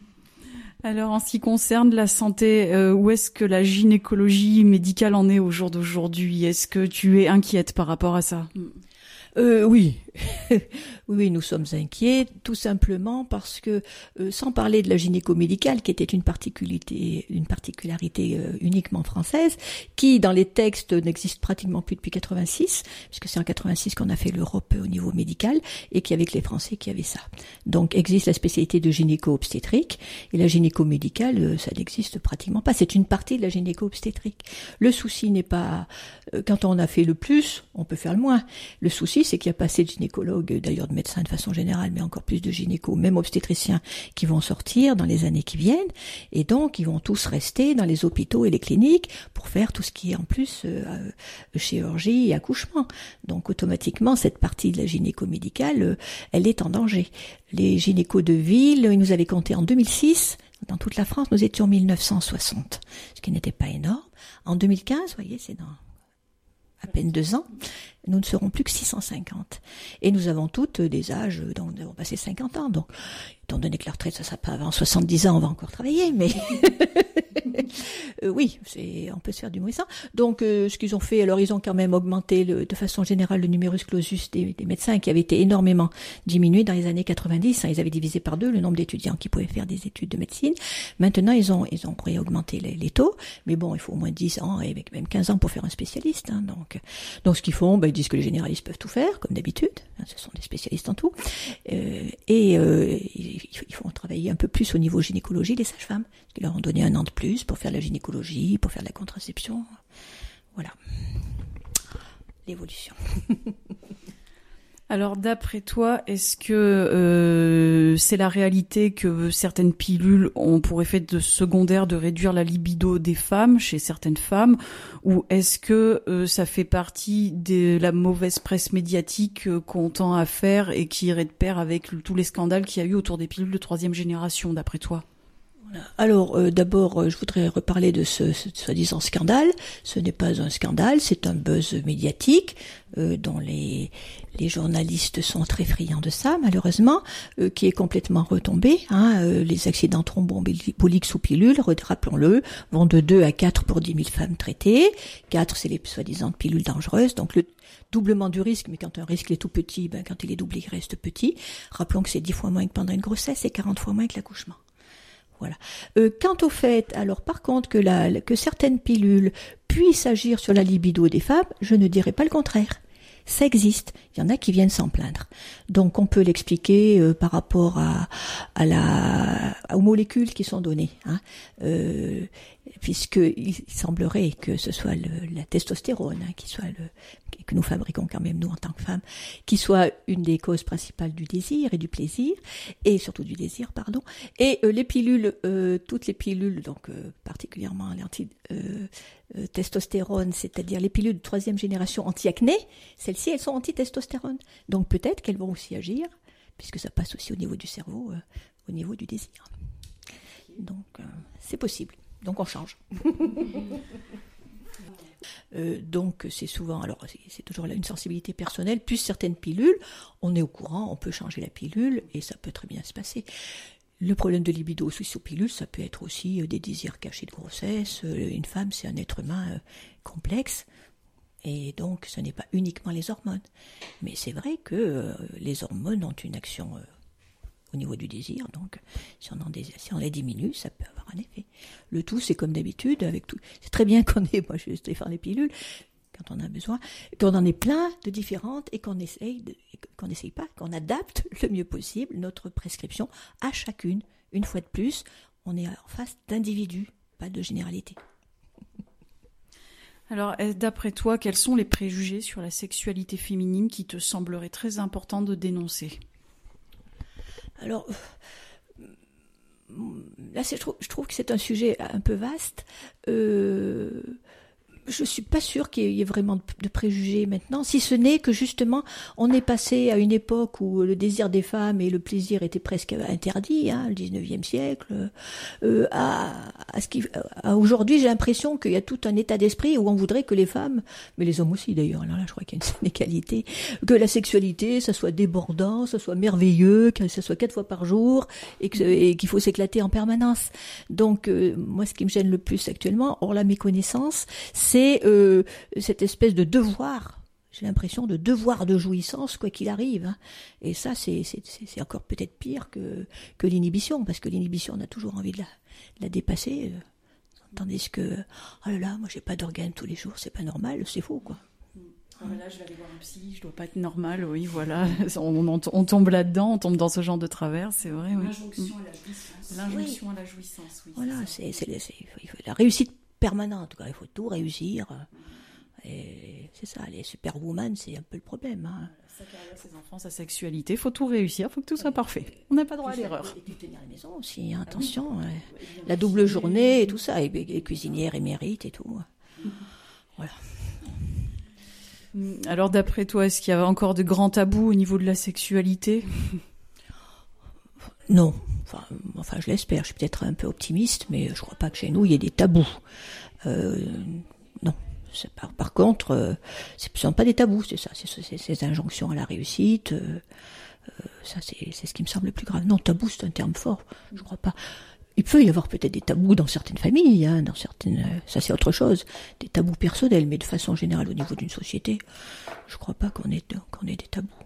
Alors, en ce qui concerne la santé, euh, où est-ce que la gynécologie médicale en est au jour d'aujourd'hui? Est-ce que tu es inquiète par rapport à ça? Euh, oui. Oui, nous sommes inquiets, tout simplement parce que, euh, sans parler de la gynéco-médicale, qui était une particularité, une particularité euh, uniquement française, qui dans les textes n'existe pratiquement plus depuis quatre-vingt-six, puisque c'est en quatre-vingt-six qu'on a fait l'Europe au niveau médical, et qu'il y avait que les Français qui avaient ça. Donc existe la spécialité de gynéco-obstétrique, et la gynéco-médicale, euh, ça n'existe pratiquement pas. C'est une partie de la gynéco-obstétrique. Le souci n'est pas, euh, quand on a fait le plus, on peut faire le moins. Le souci, c'est qu'il n'y a pas assez de gynécologues, d'ailleurs de médecins de façon générale, mais encore plus de gynécos, même obstétriciens, qui vont sortir dans les années qui viennent, et donc ils vont tous rester dans les hôpitaux et les cliniques pour faire tout ce qui est en plus euh, euh, chirurgie et accouchement. Donc automatiquement, cette partie de la gynéco-médicale, euh, elle est en danger. Les gynécos de ville, ils nous avaient compté en deux mille six, dans toute la France, nous étions mille neuf cent soixante, ce qui n'était pas énorme. En deux mille quinze, vous voyez, c'est dans à peine deux ans, nous ne serons plus que six cent cinquante. Et nous avons toutes des âges, donc nous avons passé cinquante ans. Donc, étant donné que la retraite, ça sera pas avant soixante-dix ans, on va encore travailler, mais euh, oui, c'est, on peut se faire du moins ça. Donc, euh, ce qu'ils ont fait, alors ils ont quand même augmenté le, de façon générale le numerus clausus des, des médecins qui avait été énormément diminué dans les années quatre-vingt-dix. Hein, ils avaient divisé par deux le nombre d'étudiants qui pouvaient faire des études de médecine. Maintenant, ils ont, ils ont réaugmenté les, les taux, mais bon, il faut au moins dix ans et même quinze ans pour faire un spécialiste. Hein, donc, donc, ce qu'ils font, ben, ils disent que les généralistes peuvent tout faire, comme d'habitude. Hein, ce sont des spécialistes en tout. Euh, et euh, ils, ils font travailler un peu plus au niveau gynécologie les sages-femmes. Ils leur ont donné un an de plus pour faire la gynécologie, pour faire de la contraception. Voilà. L'évolution. Alors, d'après toi, est-ce que euh, c'est la réalité que certaines pilules ont pour effet de secondaire de réduire la libido des femmes, chez certaines femmes, ou est-ce que euh, ça fait partie de la mauvaise presse médiatique euh, qu'on tend à faire et qui irait de pair avec le, tous les scandales qu'il y a eu autour des pilules de troisième génération, d'après toi? Alors, euh, d'abord, euh, je voudrais reparler de ce, ce soi-disant scandale. Ce n'est pas un scandale, c'est un buzz médiatique euh, dont les, les journalistes sont très friands de ça, malheureusement, euh, qui est complètement retombé. Hein, euh, les accidents thromboemboliques sous pilule, rappelons-le, vont de deux à quatre pour dix mille femmes traitées. quatre, c'est les soi-disant pilules dangereuses. Donc, le doublement du risque, mais quand un risque est tout petit, ben, quand il est doublé, il reste petit. Rappelons que c'est dix fois moins que pendant une grossesse et quarante fois moins que l'accouchement. Voilà. Euh, quant au fait, alors par contre, que, la, que certaines pilules puissent agir sur la libido des femmes, je ne dirais pas le contraire. Ça existe. Il y en a qui viennent s'en plaindre. Donc on peut l'expliquer euh, par rapport à, à la, aux molécules qui sont données, hein. Euh, puisqu'il semblerait que ce soit le, la testostérone, hein, qui soit le, que nous fabriquons quand même nous en tant que femmes, qui soit une des causes principales du désir et du plaisir, et surtout du désir, pardon. Et euh, les pilules, euh, toutes les pilules, donc euh, particulièrement l'anti euh, euh, testostérone, c'est-à-dire les pilules de troisième génération anti-acné, celles-ci, elles sont anti-testostérone. Donc peut-être qu'elles vont aussi agir, puisque ça passe aussi au niveau du cerveau, euh, au niveau du désir. Donc euh, c'est possible. Donc on change. euh, donc c'est souvent, alors c'est, c'est toujours là une sensibilité personnelle, plus certaines pilules, on est au courant, on peut changer la pilule et ça peut très bien se passer. Le problème de libido sous pilule, ça peut être aussi des désirs cachés de grossesse. Une femme, c'est un être humain complexe. Et donc, ce n'est pas uniquement les hormones. Mais c'est vrai que euh, les hormones ont une action euh, au niveau du désir. Donc, si on, en désire, si on les diminue, ça peut avoir un effet. Le tout, c'est comme d'habitude, avec tout. C'est très bien qu'on ait, moi je vais faire les pilules, quand on a besoin, qu'on en ait plein de différentes et qu'on essaye, de, qu'on essaye pas, qu'on adapte le mieux possible notre prescription à chacune. Une fois de plus, on est en face d'individus, pas de généralité. Alors, d'après toi, quels sont les préjugés sur la sexualité féminine qui te sembleraient très importants de dénoncer ? Alors, là, c'est, je, trouve, je trouve que c'est un sujet un peu vaste. Euh, je suis pas sûre qu'il y ait vraiment de, de préjugés maintenant, si ce n'est que justement, on est passé à une époque où le désir des femmes et le plaisir étaient presque interdits, hein, le dix-neuvième siècle, euh, à, à ce qui, à aujourd'hui, j'ai l'impression qu'il y a tout un état d'esprit où on voudrait que les femmes, mais les hommes aussi d'ailleurs, alors là, je crois qu'il y a une inégalité, que la sexualité, ça soit débordant, ça soit merveilleux, que ça soit quatre fois par jour, et, que, et qu'il faut s'éclater en permanence. Donc, euh, moi, ce qui me gêne le plus actuellement, hors la méconnaissance, c'est C'est euh, cette espèce de devoir, j'ai l'impression de devoir de jouissance quoi qu'il arrive. Hein. Et ça, c'est, c'est, c'est encore peut-être pire que, que l'inhibition, parce que l'inhibition, on a toujours envie de la, de la dépasser. Euh, tandis que, oh là là, moi j'ai pas d'organes tous les jours, c'est pas normal, c'est faux quoi. Ah, là, je vais aller voir un psy, je dois pas être normale, oui, voilà. On, on, on tombe là-dedans, on tombe dans ce genre de travers, c'est vrai. Oui. L'injonction à la jouissance. L'injonction oui. à la jouissance, oui. Voilà, c'est, c'est, c'est, c'est il faut la réussite permanente, quoi. Il faut tout réussir. Et c'est ça, les superwoman, c'est un peu le problème. Hein. Sa carrière, ses enfants, sa sexualité, il faut tout réussir, il faut que tout soit parfait. On n'a pas droit à l'erreur. Et puis tenir la maison aussi, hein, attention. Ah oui. Ouais. La double journée et tout ça, et les cuisinières émérites et tout. Voilà. Alors d'après toi, est-ce qu'il y a encore de grands tabous au niveau de la sexualité ? Non. Enfin, enfin, je l'espère. Je suis peut-être un peu optimiste, mais je crois pas que chez nous il y ait des tabous. Euh, non. C'est par, par contre, euh, ce ne sont pas des tabous, c'est ça. C'est, c'est ces injonctions à la réussite. Euh, euh, ça, c'est, c'est ce qui me semble le plus grave. Non, tabou, c'est un terme fort. Je crois pas. Il peut y avoir peut-être des tabous dans certaines familles, hein, dans certaines. Euh, ça, c'est autre chose. Des tabous personnels, mais de façon générale, au niveau d'une société, je crois pas qu'on ait, qu'on ait des tabous.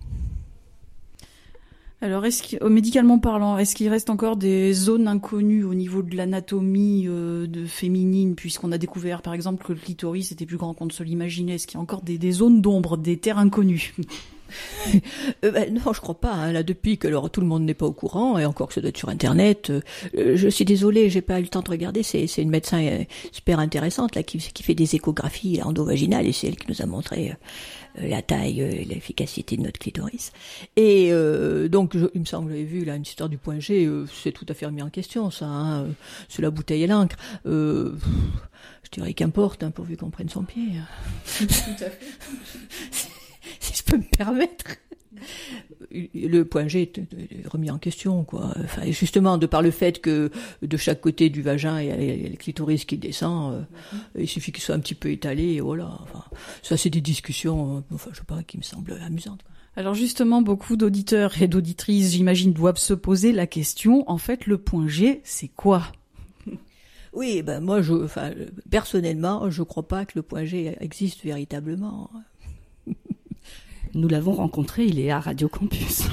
Alors, est-ce que, médicalement parlant, est-ce qu'il reste encore des zones inconnues au niveau de l'anatomie euh, de féminine, puisqu'on a découvert, par exemple, que le clitoris était plus grand qu'on ne se l'imaginait. Est-ce qu'il y a encore des, des zones d'ombre, des terres inconnues ? euh, ben, Non, je crois pas. Hein. Là, depuis que alors, tout le monde n'est pas au courant, et encore que ça doit être sur Internet, euh, je suis désolée, j'ai pas eu le temps de regarder. C'est, c'est une médecin euh, super intéressante là qui, qui fait des échographies là, endovaginales, et c'est elle qui nous a montré euh, la taille, euh, l'efficacité de notre clitoris. Et euh, donc, je, il me semble, j'avais vu là une histoire du point G, euh, c'est tout à fait remis en question, ça. Hein, euh, c'est la bouteille et l'encre. Euh, je dirais qu'importe, hein, pourvu qu'on prenne son pied. Tout à fait. Si je peux me permettre. Le point G est remis en question, quoi. Enfin, justement, de par le fait que de chaque côté du vagin, il y a le clitoris qui descend, euh, mm-hmm. il suffit qu'il soit un petit peu étalé, et voilà. Enfin, ça, c'est des discussions, enfin, je sais pas, qui me semblent amusantes, quoi. Alors justement, beaucoup d'auditeurs et d'auditrices, j'imagine, doivent se poser la question, en fait, le point G, c'est quoi ? Oui, ben moi, je, enfin, personnellement, je crois pas que le point G existe véritablement. Nous l'avons rencontré, il est à Radio Campus.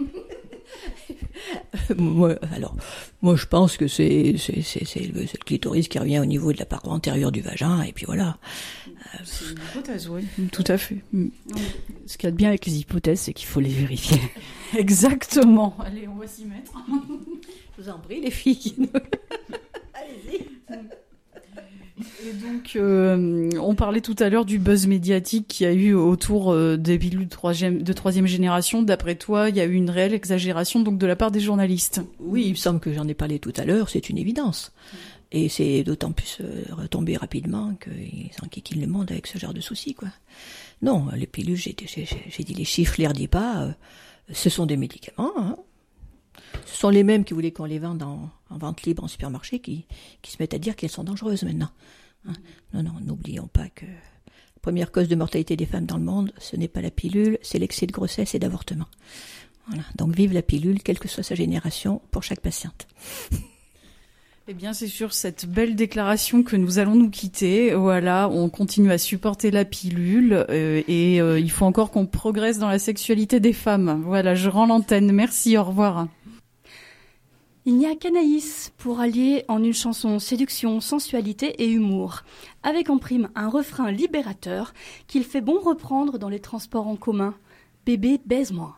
moi, alors, moi, je pense que c'est, c'est, c'est, c'est, le, c'est le clitoris qui revient au niveau de la paroi antérieure du vagin, et puis voilà. C'est une hypothèse, oui, tout à fait. Ce qu'il y a de bien avec les hypothèses, c'est qu'il faut les vérifier. Exactement. Allez, on va s'y mettre. Je vous en prie, les filles. Allez-y. Et donc, euh, on parlait tout à l'heure du buzz médiatique qu'il y a eu autour euh, des pilules troisième, de troisième génération. D'après toi, il y a eu une réelle exagération donc de la part des journalistes. Oui, il me semble que j'en ai parlé tout à l'heure, c'est une évidence. Et c'est d'autant plus euh, retombé rapidement qu'ils enquiquinent le monde avec ce genre de soucis, quoi. Non, les pilules, j'ai, j'ai, j'ai dit les chiffres, les redis pas, euh, ce sont des médicaments, hein. Ce sont les mêmes qui voulaient qu'on les vende en, en vente libre en supermarché qui, qui se mettent à dire qu'elles sont dangereuses maintenant. Hein. Non, non, n'oublions pas que la première cause de mortalité des femmes dans le monde, ce n'est pas la pilule, c'est l'excès de grossesse et d'avortement. Voilà. Donc vive la pilule, quelle que soit sa génération, pour chaque patiente. Eh bien, c'est sur cette belle déclaration que nous allons nous quitter. Voilà, on continue à supporter la pilule euh, et euh, il faut encore qu'on progresse dans la sexualité des femmes. Voilà, je rends l'antenne. Merci, au revoir. Il n'y a qu'Anaïs pour allier en une chanson séduction, sensualité et humour, avec en prime un refrain libérateur qu'il fait bon reprendre dans les transports en commun. Bébé, baise-moi.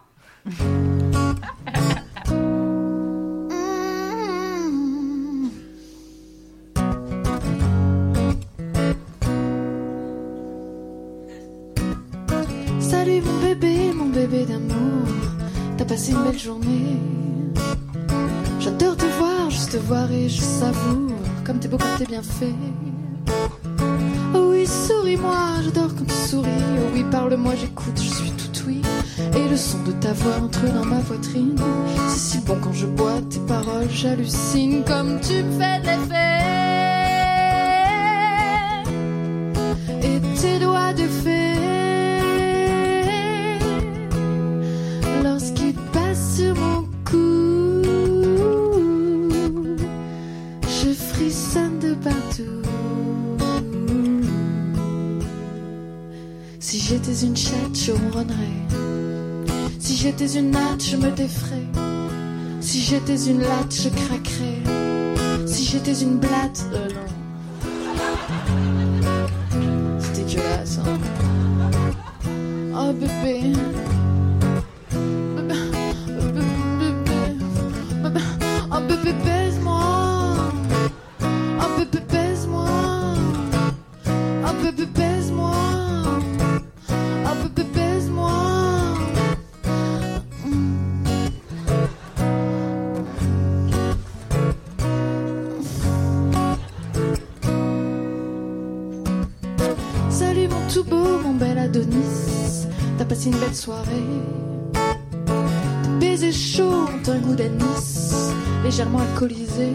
Salut mon bébé, mon bébé d'amour, t'as passé une belle journée. J'adore te voir, juste te voir et je savoure, comme t'es beau, comme t'es bien fait. Oh oui, souris. souris-moi, j'adore quand tu souris. Oh oui, parle-moi, j'écoute, je suis tout oui. Et le son de ta voix entre dans ma poitrine. C'est si bon quand je bois tes paroles, j'hallucine comme tu me fais de l'effet. Et tes doigts de fée, lorsqu'ils passent sur mon cou, je frissonne de partout. Si j'étais une chatte, je ronronnerais. Si j'étais une natte, je me défrais. Si j'étais une latte, je craquerais. Si j'étais une blatte, euh non. C'est dégueulasse, hein. Oh bébé. Bébé. Bébé. Oh bébé, baise-moi. Oh bébé, baise-moi. Oh bébé, baise-moi. Salut mon tout beau, mon bel Adonis, t'as passé une belle soirée. Tes baisers chauds ont un goût d'anis, légèrement alcoolisé.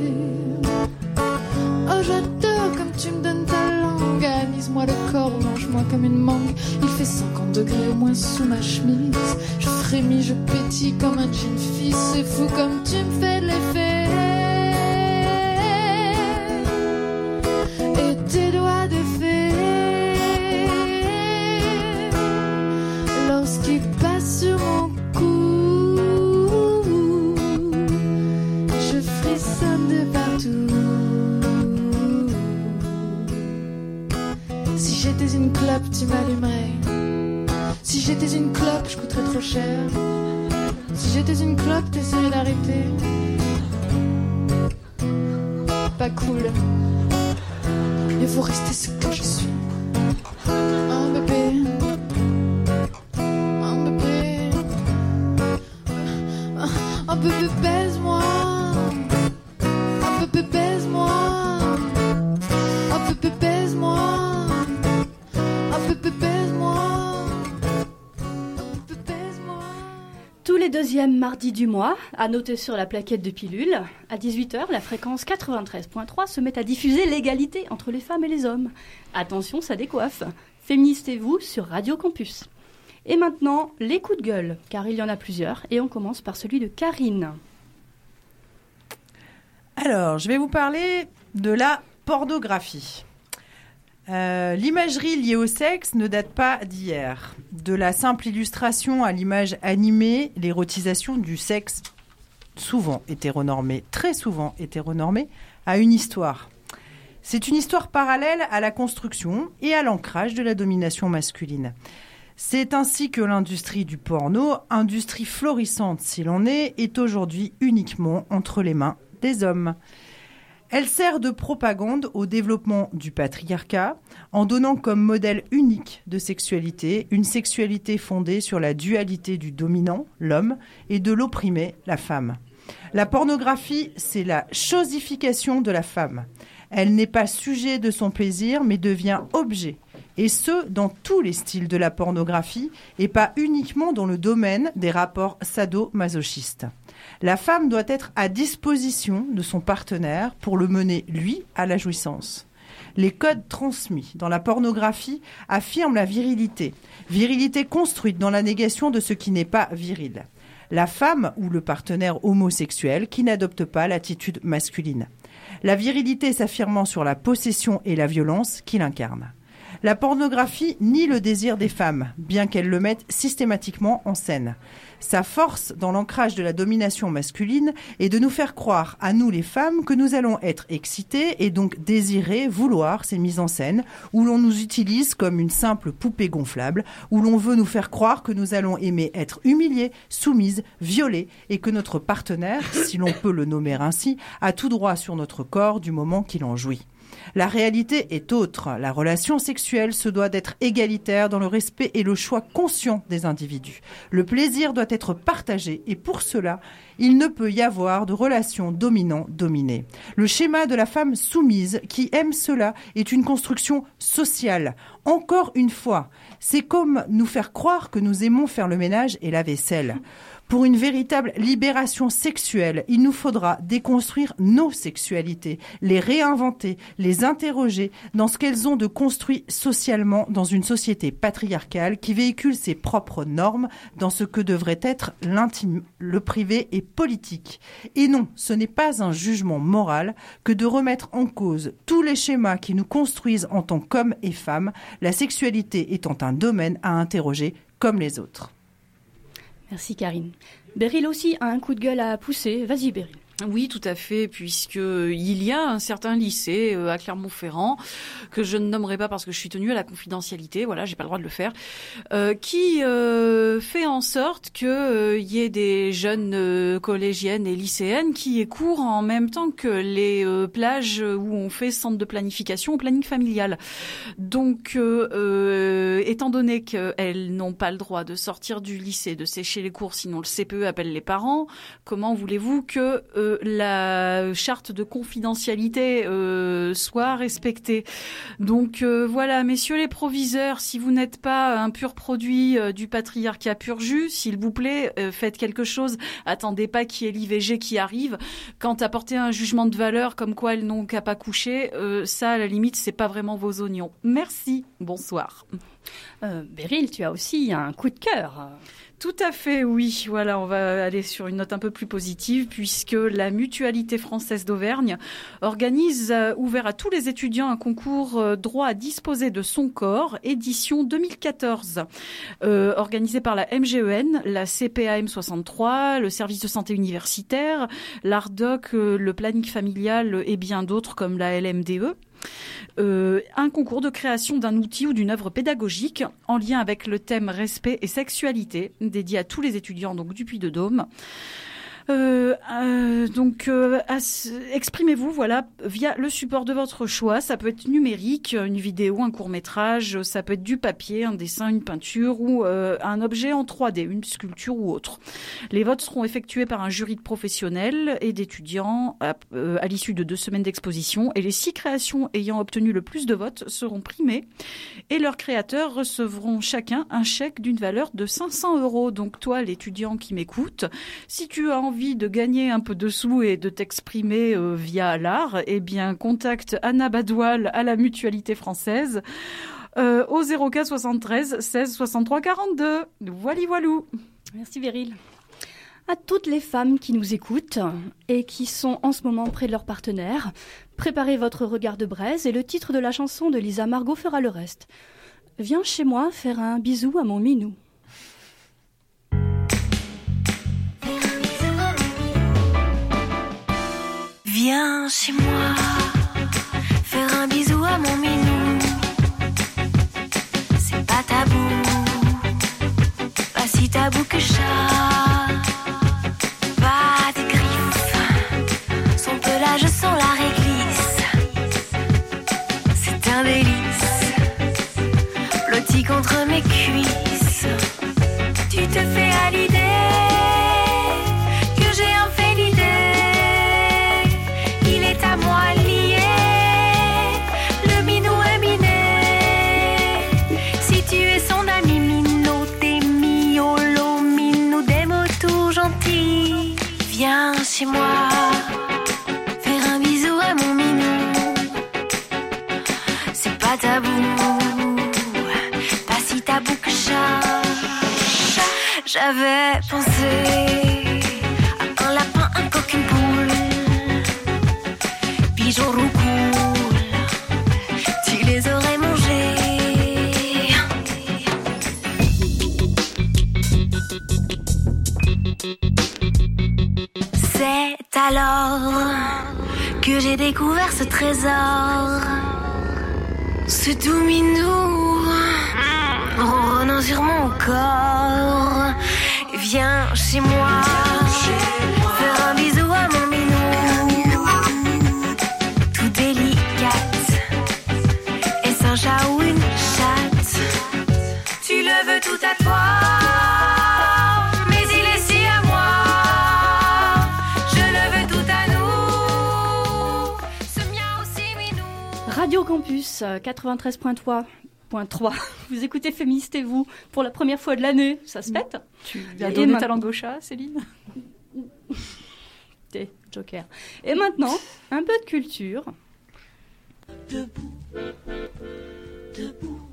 Oh j'adore comme tu me donnes ta langue, anise-moi le corps, mange-moi comme une mangue. Il fait cinquante degrés au moins sous ma chemise, je frémis, je pétille comme un gin fizz. C'est fou comme tu me fais de l'effet. Et tes doigts de fée, lorsqu'ils passent sur mon cou, je frissonne de partout. Si j'étais une clope, tu m'allumerais. Si j'étais une clope, je coûterais trop cher. Si j'étais une clope, t'essaierais d'arrêter. Pas cool. Il faut rester ce que je suis. Oh bébé. Oh bébé. Oh bébé, baise-moi. Oh bébé, baise-moi. Oh bébé, baise-moi. Oh bébé, baise-moi. Oh bébé, baise-moi. Tous les deuxièmes mardis du mois, à noter sur la plaquette de pilule, à dix-huit heures, la fréquence quatre-vingt-treize point trois se met à diffuser l'égalité entre les femmes et les hommes. Attention, ça décoiffe. Féministez-vous sur Radio Campus. Et maintenant, les coups de gueule, car il y en a plusieurs, et on commence par celui de Karine. Alors, je vais vous parler de la pornographie. Euh, l'imagerie liée au sexe ne date pas d'hier. De la simple illustration à l'image animée, l'érotisation du sexe, souvent hétéronormée, très souvent hétéronormée, a une histoire. C'est une histoire parallèle à la construction et à l'ancrage de la domination masculine. C'est ainsi que l'industrie du porno, industrie florissante s'il en est, est aujourd'hui uniquement entre les mains des hommes. Elle sert de propagande au développement du patriarcat en donnant comme modèle unique de sexualité une sexualité fondée sur la dualité du dominant, l'homme, et de l'opprimé, la femme. La pornographie, c'est la chosification de la femme. Elle n'est pas sujet de son plaisir, mais devient objet. Et ce, dans tous les styles de la pornographie, et pas uniquement dans le domaine des rapports sado-masochistes. La femme doit être à disposition de son partenaire pour le mener, lui, à la jouissance. Les codes transmis dans la pornographie affirment la virilité. Virilité construite dans la négation de ce qui n'est pas viril. La femme ou le partenaire homosexuel qui n'adopte pas l'attitude masculine. La virilité s'affirmant sur la possession et la violence qu'il incarne. La pornographie nie le désir des femmes, bien qu'elle le mette systématiquement en scène. Sa force dans l'ancrage de la domination masculine est de nous faire croire, à nous les femmes, que nous allons être excitées et donc désirer, vouloir ces mises en scène où l'on nous utilise comme une simple poupée gonflable, où l'on veut nous faire croire que nous allons aimer être humiliées, soumises, violées et que notre partenaire, si l'on peut le nommer ainsi, a tout droit sur notre corps du moment qu'il en jouit. La réalité est autre. La relation sexuelle se doit d'être égalitaire dans le respect et le choix conscient des individus. Le plaisir doit être partagé et pour cela, il ne peut y avoir de relation dominant-dominé. Le schéma de la femme soumise qui aime cela est une construction sociale, Encore une fois, c'est comme nous faire croire que nous aimons faire le ménage et la vaisselle. Pour une véritable libération sexuelle, il nous faudra déconstruire nos sexualités, les réinventer, les interroger dans ce qu'elles ont de construit socialement dans une société patriarcale qui véhicule ses propres normes dans ce que devrait être l'intime, le privé et politique. Et non, ce n'est pas un jugement moral que de remettre en cause tous les schémas qui nous construisent en tant qu'hommes et femmes, la sexualité étant un domaine à interroger comme les autres. Merci Karine. Beryl aussi a un coup de gueule à pousser. Vas-y Beryl. Oui, tout à fait, puisque il y a un certain lycée euh, à Clermont-Ferrand que je ne nommerai pas parce que je suis tenue à la confidentialité, voilà, j'ai pas le droit de le faire, euh, qui euh, fait en sorte que euh, y ait des jeunes euh, collégiennes et lycéennes qui aient cours en même temps que les euh, plages où on fait centre de planification au planning familial. Donc, euh, euh, étant donné qu'elles n'ont pas le droit de sortir du lycée, de sécher les cours, sinon le C P E appelle les parents, comment voulez-vous que euh, la charte de confidentialité euh, soit respectée. Donc euh, voilà, messieurs les proviseurs, si vous n'êtes pas un pur produit euh, du patriarcat pur jus, s'il vous plaît, euh, faites quelque chose. Attendez pas qu'il y ait l'I V G qui arrive. Quant à porter un jugement de valeur comme quoi elles n'ont qu'à pas coucher, euh, ça, à la limite, c'est pas vraiment vos oignons. Merci. Bonsoir. Euh, Beryl, tu as aussi un coup de cœur. Tout à fait, oui. Voilà, on va aller sur une note un peu plus positive puisque la Mutualité française d'Auvergne organise, euh, ouvert à tous les étudiants, un concours euh, droit à disposer de son corps, édition deux mille quatorze, euh, organisé par la M G E N, la C P A M soixante-trois, le service de santé universitaire, l'ARDOC, euh, le planning familial et bien d'autres comme la L M D E. Euh, un concours de création d'un outil ou d'une œuvre pédagogique en lien avec le thème respect et sexualité, dédié à tous les étudiants donc du Puy-de-Dôme. Euh, euh, donc, euh, exprimez-vous, voilà, via le support de votre choix. Ça peut être numérique, une vidéo, un court-métrage, ça peut être du papier, un dessin, une peinture ou euh, un objet en trois D, une sculpture ou autre. Les votes seront effectués par un jury de professionnels et d'étudiants à, euh, à l'issue de deux semaines d'exposition. Et les six créations ayant obtenu le plus de votes seront primées et leurs créateurs recevront chacun un chèque d'une valeur de cinq cents euros. Donc, toi, l'étudiant qui m'écoute, si tu as envie de gagner un peu de sous et de t'exprimer euh, via l'art, eh bien, contacte Anna Badoual à la Mutualité française euh, au zéro quatre soixante-treize seize soixante-trois quarante-deux. Voili voilou. Merci Beryl. À toutes les femmes qui nous écoutent et qui sont en ce moment près de leur partenaire, préparez votre regard de braise et le titre de la chanson de Lisa Margot fera le reste. Viens chez moi faire un bisou à mon minou. Viens chez moi, faire un bisou à mon minou. C'est pas tabou, pas si tabou que ça. Pas de griffes, son pelage sent la réglisse. C'est un délice, blotti contre mes cuisses. Tu te fais à l'idée que j'ai un félidé. À moi lié, le minou est miné. Si tu es son ami minot, t'es miolo, minou des mots tout gentils. Viens chez moi, faire un bisou à mon minou. C'est pas tabou, pas si tabou que ça. J'avais pensé à un lapin, un coq, une poule. Pigeon roucoule, tu les aurais mangés. C'est alors que j'ai découvert ce trésor. Ce doux minou, ronronnant sur mon corps. Viens chez moi, faire un bisou à mon minou. Un chat ou une chatte, tu le veux tout à toi, mais il est si à moi, je le veux tout à nous, ce miaou si minou. Radio Campus quatre-vingt-treize point trois, Point trois. Vous écoutez Féministez-vous pour la première fois de l'année, ça se fête. Tu viens Et donner ma- ta langue au chat, Céline? T'es Joker. Et maintenant, un peu de culture. Debout, debout.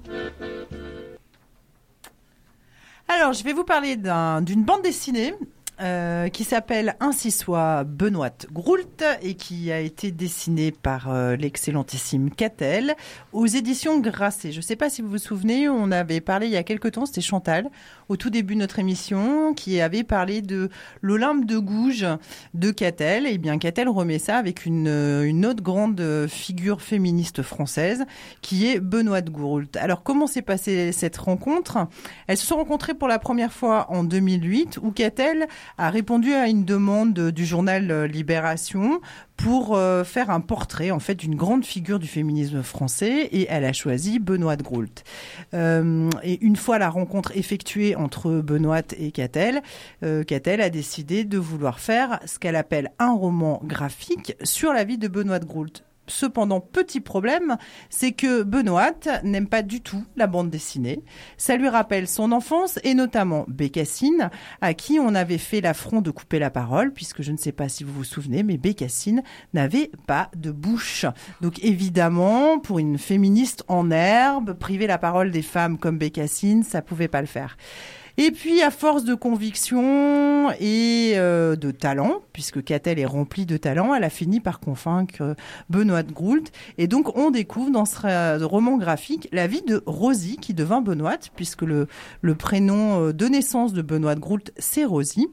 Alors, je vais vous parler d'un- d'une bande dessinée euh, qui s'appelle Ainsi soit Benoît Groult et qui a été dessinée par euh, l'excellentissime Catel aux éditions Grasset. Je ne sais pas si vous vous souvenez, on avait parlé il y a quelques temps, c'était Chantal, au tout début de notre émission, qui avait parlé de l'Olympe de Gouges de Catel. Et bien, Catel remet ça avec une, une autre grande figure féministe française qui est Benoît Groult. Alors, comment s'est passée cette rencontre? Elles se sont rencontrées pour la première fois en deux mille huit, où Catel a répondu à une demande du journal Libération pour euh, faire un portrait en fait d'une grande figure du féminisme français, et elle a choisi Benoît Groult. Euh, et une fois la rencontre effectuée entre Benoît et Catel, euh, Catel a décidé de vouloir faire ce qu'elle appelle un roman graphique sur la vie de Benoît Groult. Cependant, petit problème, c'est que Benoît n'aime pas du tout la bande dessinée. Ça lui rappelle son enfance et notamment Bécassine, à qui on avait fait l'affront de couper la parole, puisque je ne sais pas si vous vous souvenez, mais Bécassine n'avait pas de bouche. Donc évidemment, pour une féministe en herbe, priver la parole des femmes comme Bécassine, ça pouvait pas le faire. Et puis, à force de conviction et euh, de talent, puisque Catel est remplie de talent, elle a fini par convaincre Benoît Groult. Et donc, on découvre dans ce roman graphique la vie de Rosie, qui devint Benoît, puisque le, le prénom de naissance de Benoît Groult, c'est Rosie.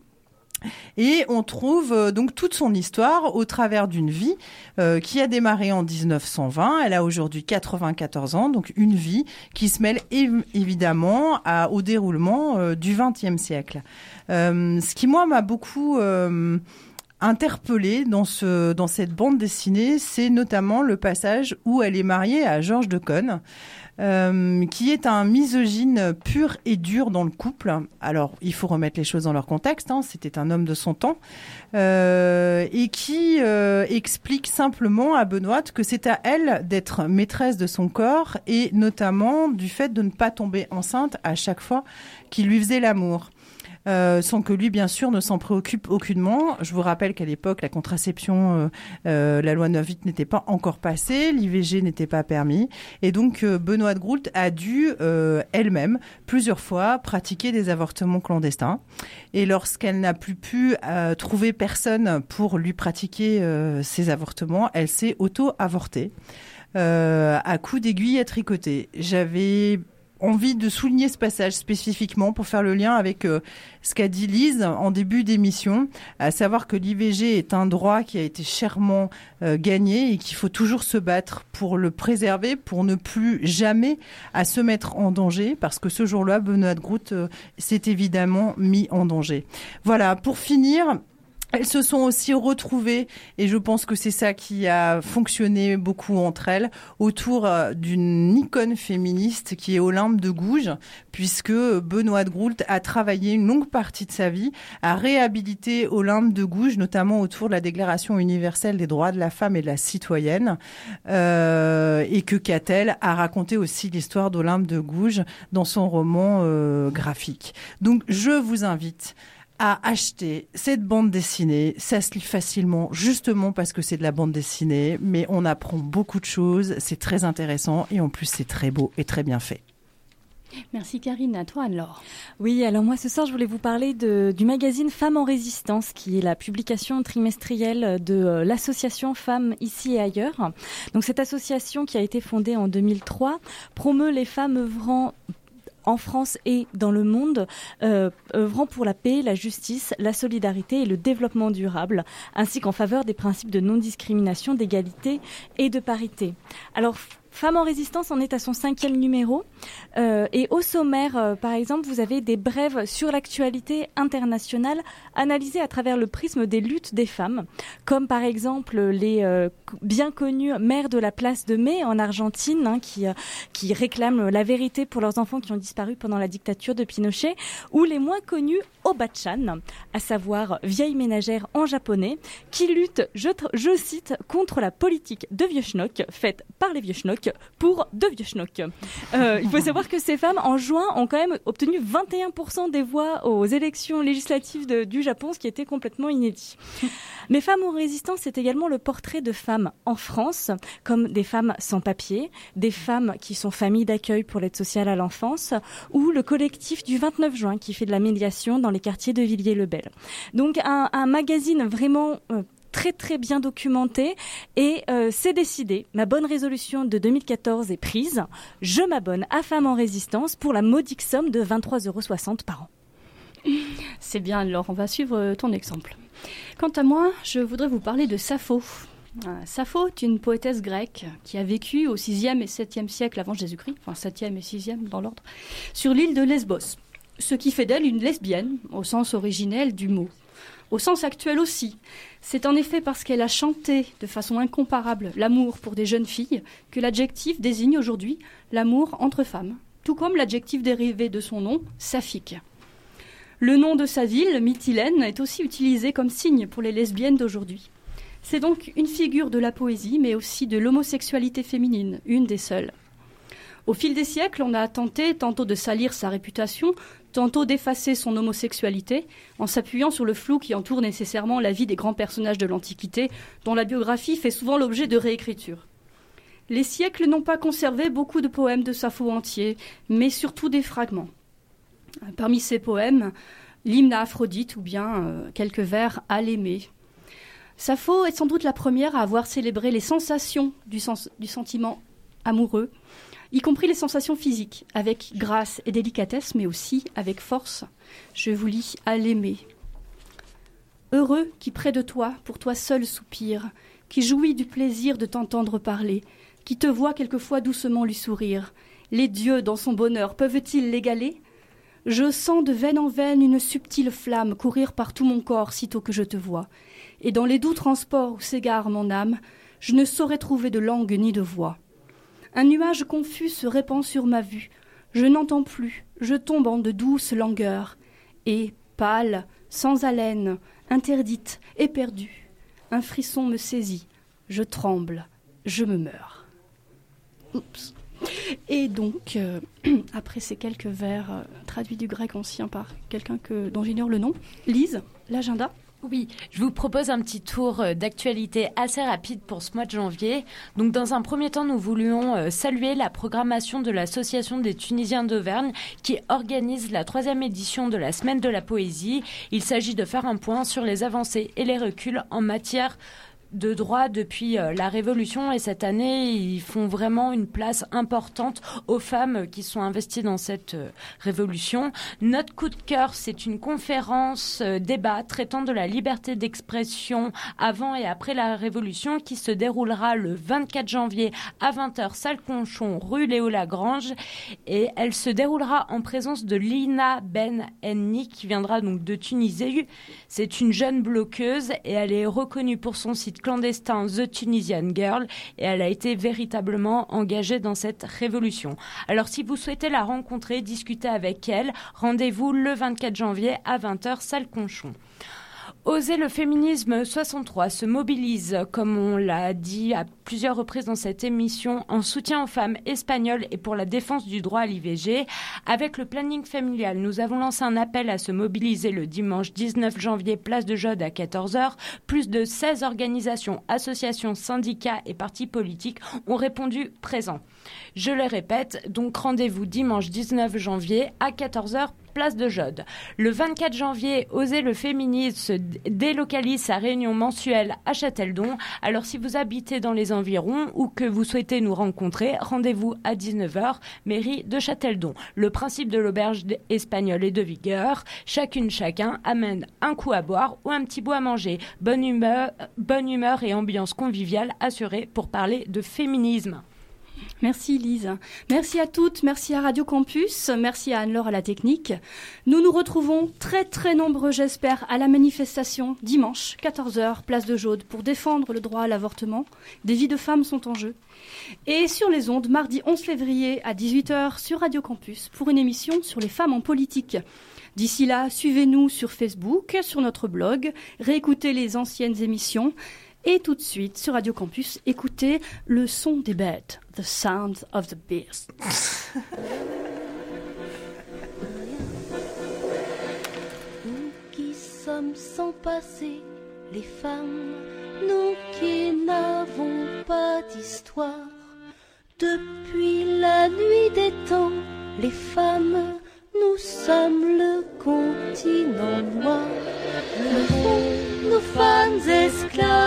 Et on trouve euh, donc toute son histoire au travers d'une vie euh, qui a démarré en dix-neuf cent vingt. Elle a aujourd'hui quatre-vingt-quatorze ans, donc une vie qui se mêle év- évidemment à, au déroulement euh, du vingtième siècle. Euh, ce qui, moi, m'a beaucoup euh, interpellée dans, ce, dans cette bande dessinée, c'est notamment le passage où elle est mariée à Georges de Cônes. Euh, qui est un misogyne pur et dur dans le couple. Alors, il faut remettre les choses dans leur contexte, hein, c'était un homme de son temps, euh, et qui euh, explique simplement à Benoît que c'est à elle d'être maîtresse de son corps, et notamment du fait de ne pas tomber enceinte à chaque fois qu'il lui faisait l'amour. Euh, sans que lui, bien sûr, ne s'en préoccupe aucunement. Je vous rappelle qu'à l'époque, la contraception, euh, euh, la loi neuf huit n'était pas encore passée, l'I V G n'était pas permis. Et donc, euh, Benoît Groult a dû, euh, elle-même, plusieurs fois, pratiquer des avortements clandestins. Et lorsqu'elle n'a plus pu euh, trouver personne pour lui pratiquer euh, ces avortements, elle s'est auto-avortée euh, à coups d'aiguille à tricoter. J'avais envie de souligner ce passage spécifiquement pour faire le lien avec euh, ce qu'a dit Lise en début d'émission, à savoir que l'I V G est un droit qui a été chèrement euh, gagné et qu'il faut toujours se battre pour le préserver, pour ne plus jamais à se mettre en danger, parce que ce jour-là, Benoît Groult euh, s'est évidemment mis en danger. Voilà, pour finir, elles se sont aussi retrouvées, et je pense que c'est ça qui a fonctionné beaucoup entre elles, autour d'une icône féministe qui est Olympe de Gouges, puisque Benoît Groult a travaillé une longue partie de sa vie à réhabiliter Olympe de Gouges, notamment autour de la Déclaration universelle des droits de la femme et de la citoyenne, euh, et que Catel a raconté aussi l'histoire d'Olympe de Gouges dans son roman euh, graphique. Donc je vous invite à acheter cette bande dessinée. Ça se lit facilement, justement parce que c'est de la bande dessinée, mais on apprend beaucoup de choses, c'est très intéressant, et en plus c'est très beau et très bien fait. Merci Karine, à toi Anne-Laure. Oui, alors moi ce soir je voulais vous parler de, du magazine Femmes en Résistance, qui est la publication trimestrielle de euh, l'association Femmes ici et ailleurs. Donc cette association, qui a été fondée en deux mille trois, promeut les femmes œuvrant en France et dans le monde, euh, œuvrant pour la paix, la justice, la solidarité et le développement durable, ainsi qu'en faveur des principes de non-discrimination, d'égalité et de parité. Alors, Femmes en Résistance en est à son cinquième numéro. Euh, et au sommaire, euh, par exemple, vous avez des brèves sur l'actualité internationale analysées à travers le prisme des luttes des femmes, comme par exemple les euh, bien connues mères de la place de Mai en Argentine, hein, qui, euh, qui réclament la vérité pour leurs enfants qui ont disparu pendant la dictature de Pinochet, ou les moins connues Oba-chan, à savoir vieille ménagère en japonais, qui lutte, je, je cite, contre la politique de vieux schnock faite par les vieux schnocks schnock pour deux vieux schnock. Euh, il faut savoir que ces femmes, en juin, ont quand même obtenu vingt et un pour cent des voix aux élections législatives de, du Japon, ce qui était complètement inédit. Mais Femmes en résistance, c'est également le portrait de femmes en France, comme des femmes sans papier, des femmes qui sont familles d'accueil pour l'aide sociale à l'enfance, ou le collectif du vingt-neuf juin qui fait de la médiation dans les quartiers de Villiers-le-Bel. Donc un, un magazine vraiment euh, très très bien documenté et euh, c'est décidé. Ma bonne résolution de deux mille quatorze est prise. Je m'abonne à Femmes en résistance pour la modique somme de vingt-trois euros soixante par an. C'est bien, alors on va suivre ton exemple. Quant à moi, je voudrais vous parler de Sappho. Sappho est une poétesse grecque qui a vécu au sixième et septième siècle avant Jésus-Christ, enfin septième et sixième dans l'ordre, sur l'île de Lesbos, ce qui fait d'elle une lesbienne au sens originel du mot. Au sens actuel aussi. C'est en effet parce qu'elle a chanté de façon incomparable l'amour pour des jeunes filles que l'adjectif désigne aujourd'hui l'amour entre femmes, tout comme l'adjectif dérivé de son nom, saphique. Le nom de sa ville, Mytilène, est aussi utilisé comme signe pour les lesbiennes d'aujourd'hui. C'est donc une figure de la poésie, mais aussi de l'homosexualité féminine, une des seules. Au fil des siècles, on a tenté tantôt de salir sa réputation, tantôt d'effacer son homosexualité, en s'appuyant sur le flou qui entoure nécessairement la vie des grands personnages de l'Antiquité, dont la biographie fait souvent l'objet de réécriture. Les siècles n'ont pas conservé beaucoup de poèmes de Sappho entiers, mais surtout des fragments. Parmi ces poèmes, l'hymne à Aphrodite ou bien euh, quelques vers à l'aimer. Sappho est sans doute la première à avoir célébré les sensations du, sens, du sentiment amoureux, y compris les sensations physiques, avec grâce et délicatesse, mais aussi avec force. Je vous lis à l'aimer. Heureux qui près de toi, pour toi seul soupire, qui jouit du plaisir de t'entendre parler, qui te voit quelquefois doucement lui sourire. Les dieux, dans son bonheur, peuvent-ils l'égaler ? Je sens de veine en veine une subtile flamme courir par tout mon corps sitôt que je te vois. Et dans les doux transports où s'égare mon âme, je ne saurais trouver de langue ni de voix. Un nuage confus se répand sur ma vue. Je n'entends plus, je tombe en de douces langueurs. Et, pâle, sans haleine, interdite, éperdue, un frisson me saisit. Je tremble, je me meurs. Oups. Et donc, euh, après ces quelques vers euh, traduits du grec ancien par quelqu'un que, dont j'ignore le nom, Lise, l'agenda. Oui, je vous propose un petit tour d'actualité assez rapide pour ce mois de janvier. Donc, dans un premier temps, nous voulions saluer la programmation de l'Association des Tunisiens d'Auvergne qui organise la troisième édition de la Semaine de la Poésie. Il s'agit de faire un point sur les avancées et les reculs en matière de droit depuis euh, la Révolution et cette année, ils font vraiment une place importante aux femmes qui sont investies dans cette euh, révolution. Notre coup de cœur, c'est une conférence euh, débat traitant de la liberté d'expression avant et après la Révolution qui se déroulera le vingt-quatre janvier à vingt heures, salle Conchon, rue Léo-Lagrange, et elle se déroulera en présence de Lina Ben Enni qui viendra donc de Tunisie. C'est une jeune bloqueuse et elle est reconnue pour son site clandestin The Tunisian Girl et elle a été véritablement engagée dans cette révolution. Alors si vous souhaitez la rencontrer, discuter avec elle, rendez-vous le vingt-quatre janvier à vingt heures, salle Conchon. Oser le féminisme soixante-trois se mobilise, comme on l'a dit à plusieurs reprises dans cette émission, en soutien aux femmes espagnoles et pour la défense du droit à l'I V G. Avec le planning familial, nous avons lancé un appel à se mobiliser le dimanche dix-neuf janvier, place de Jode à quatorze heures. Plus de seize organisations, associations, syndicats et partis politiques ont répondu présents. Je le répète, donc rendez-vous dimanche dix-neuf janvier à quatorze heures, place de Jode. Le vingt-quatre janvier, Oser le féminisme se délocalise sa réunion mensuelle à Châteldon. Alors si vous habitez dans les environs ou que vous souhaitez nous rencontrer, rendez-vous à dix-neuf heures, mairie de Châteldon. Le principe de l'auberge espagnole est de vigueur. Chacune, chacun amène un coup à boire ou un petit bout à manger. Bonne humeur, bonne humeur et ambiance conviviale assurée pour parler de féminisme. Merci Lise. Merci à toutes, merci à Radio Campus, merci à Anne-Laure à la technique. Nous nous retrouvons très très nombreux, j'espère, à la manifestation dimanche, quatorze heures, place de Jaude, pour défendre le droit à l'avortement. Des vies de femmes sont en jeu. Et sur les ondes, mardi onze février à dix-huit heures sur Radio Campus, pour une émission sur les femmes en politique. D'ici là, suivez-nous sur Facebook, sur notre blog, réécoutez les anciennes émissions. Et tout de suite, sur Radio Campus, écoutez le son des bêtes, The Sound of the Beast. Nous qui sommes sans passé, les femmes, nous qui n'avons pas d'histoire, depuis la nuit des temps, les femmes, nous sommes le continent noir. Le fond, nos femmes esclaves.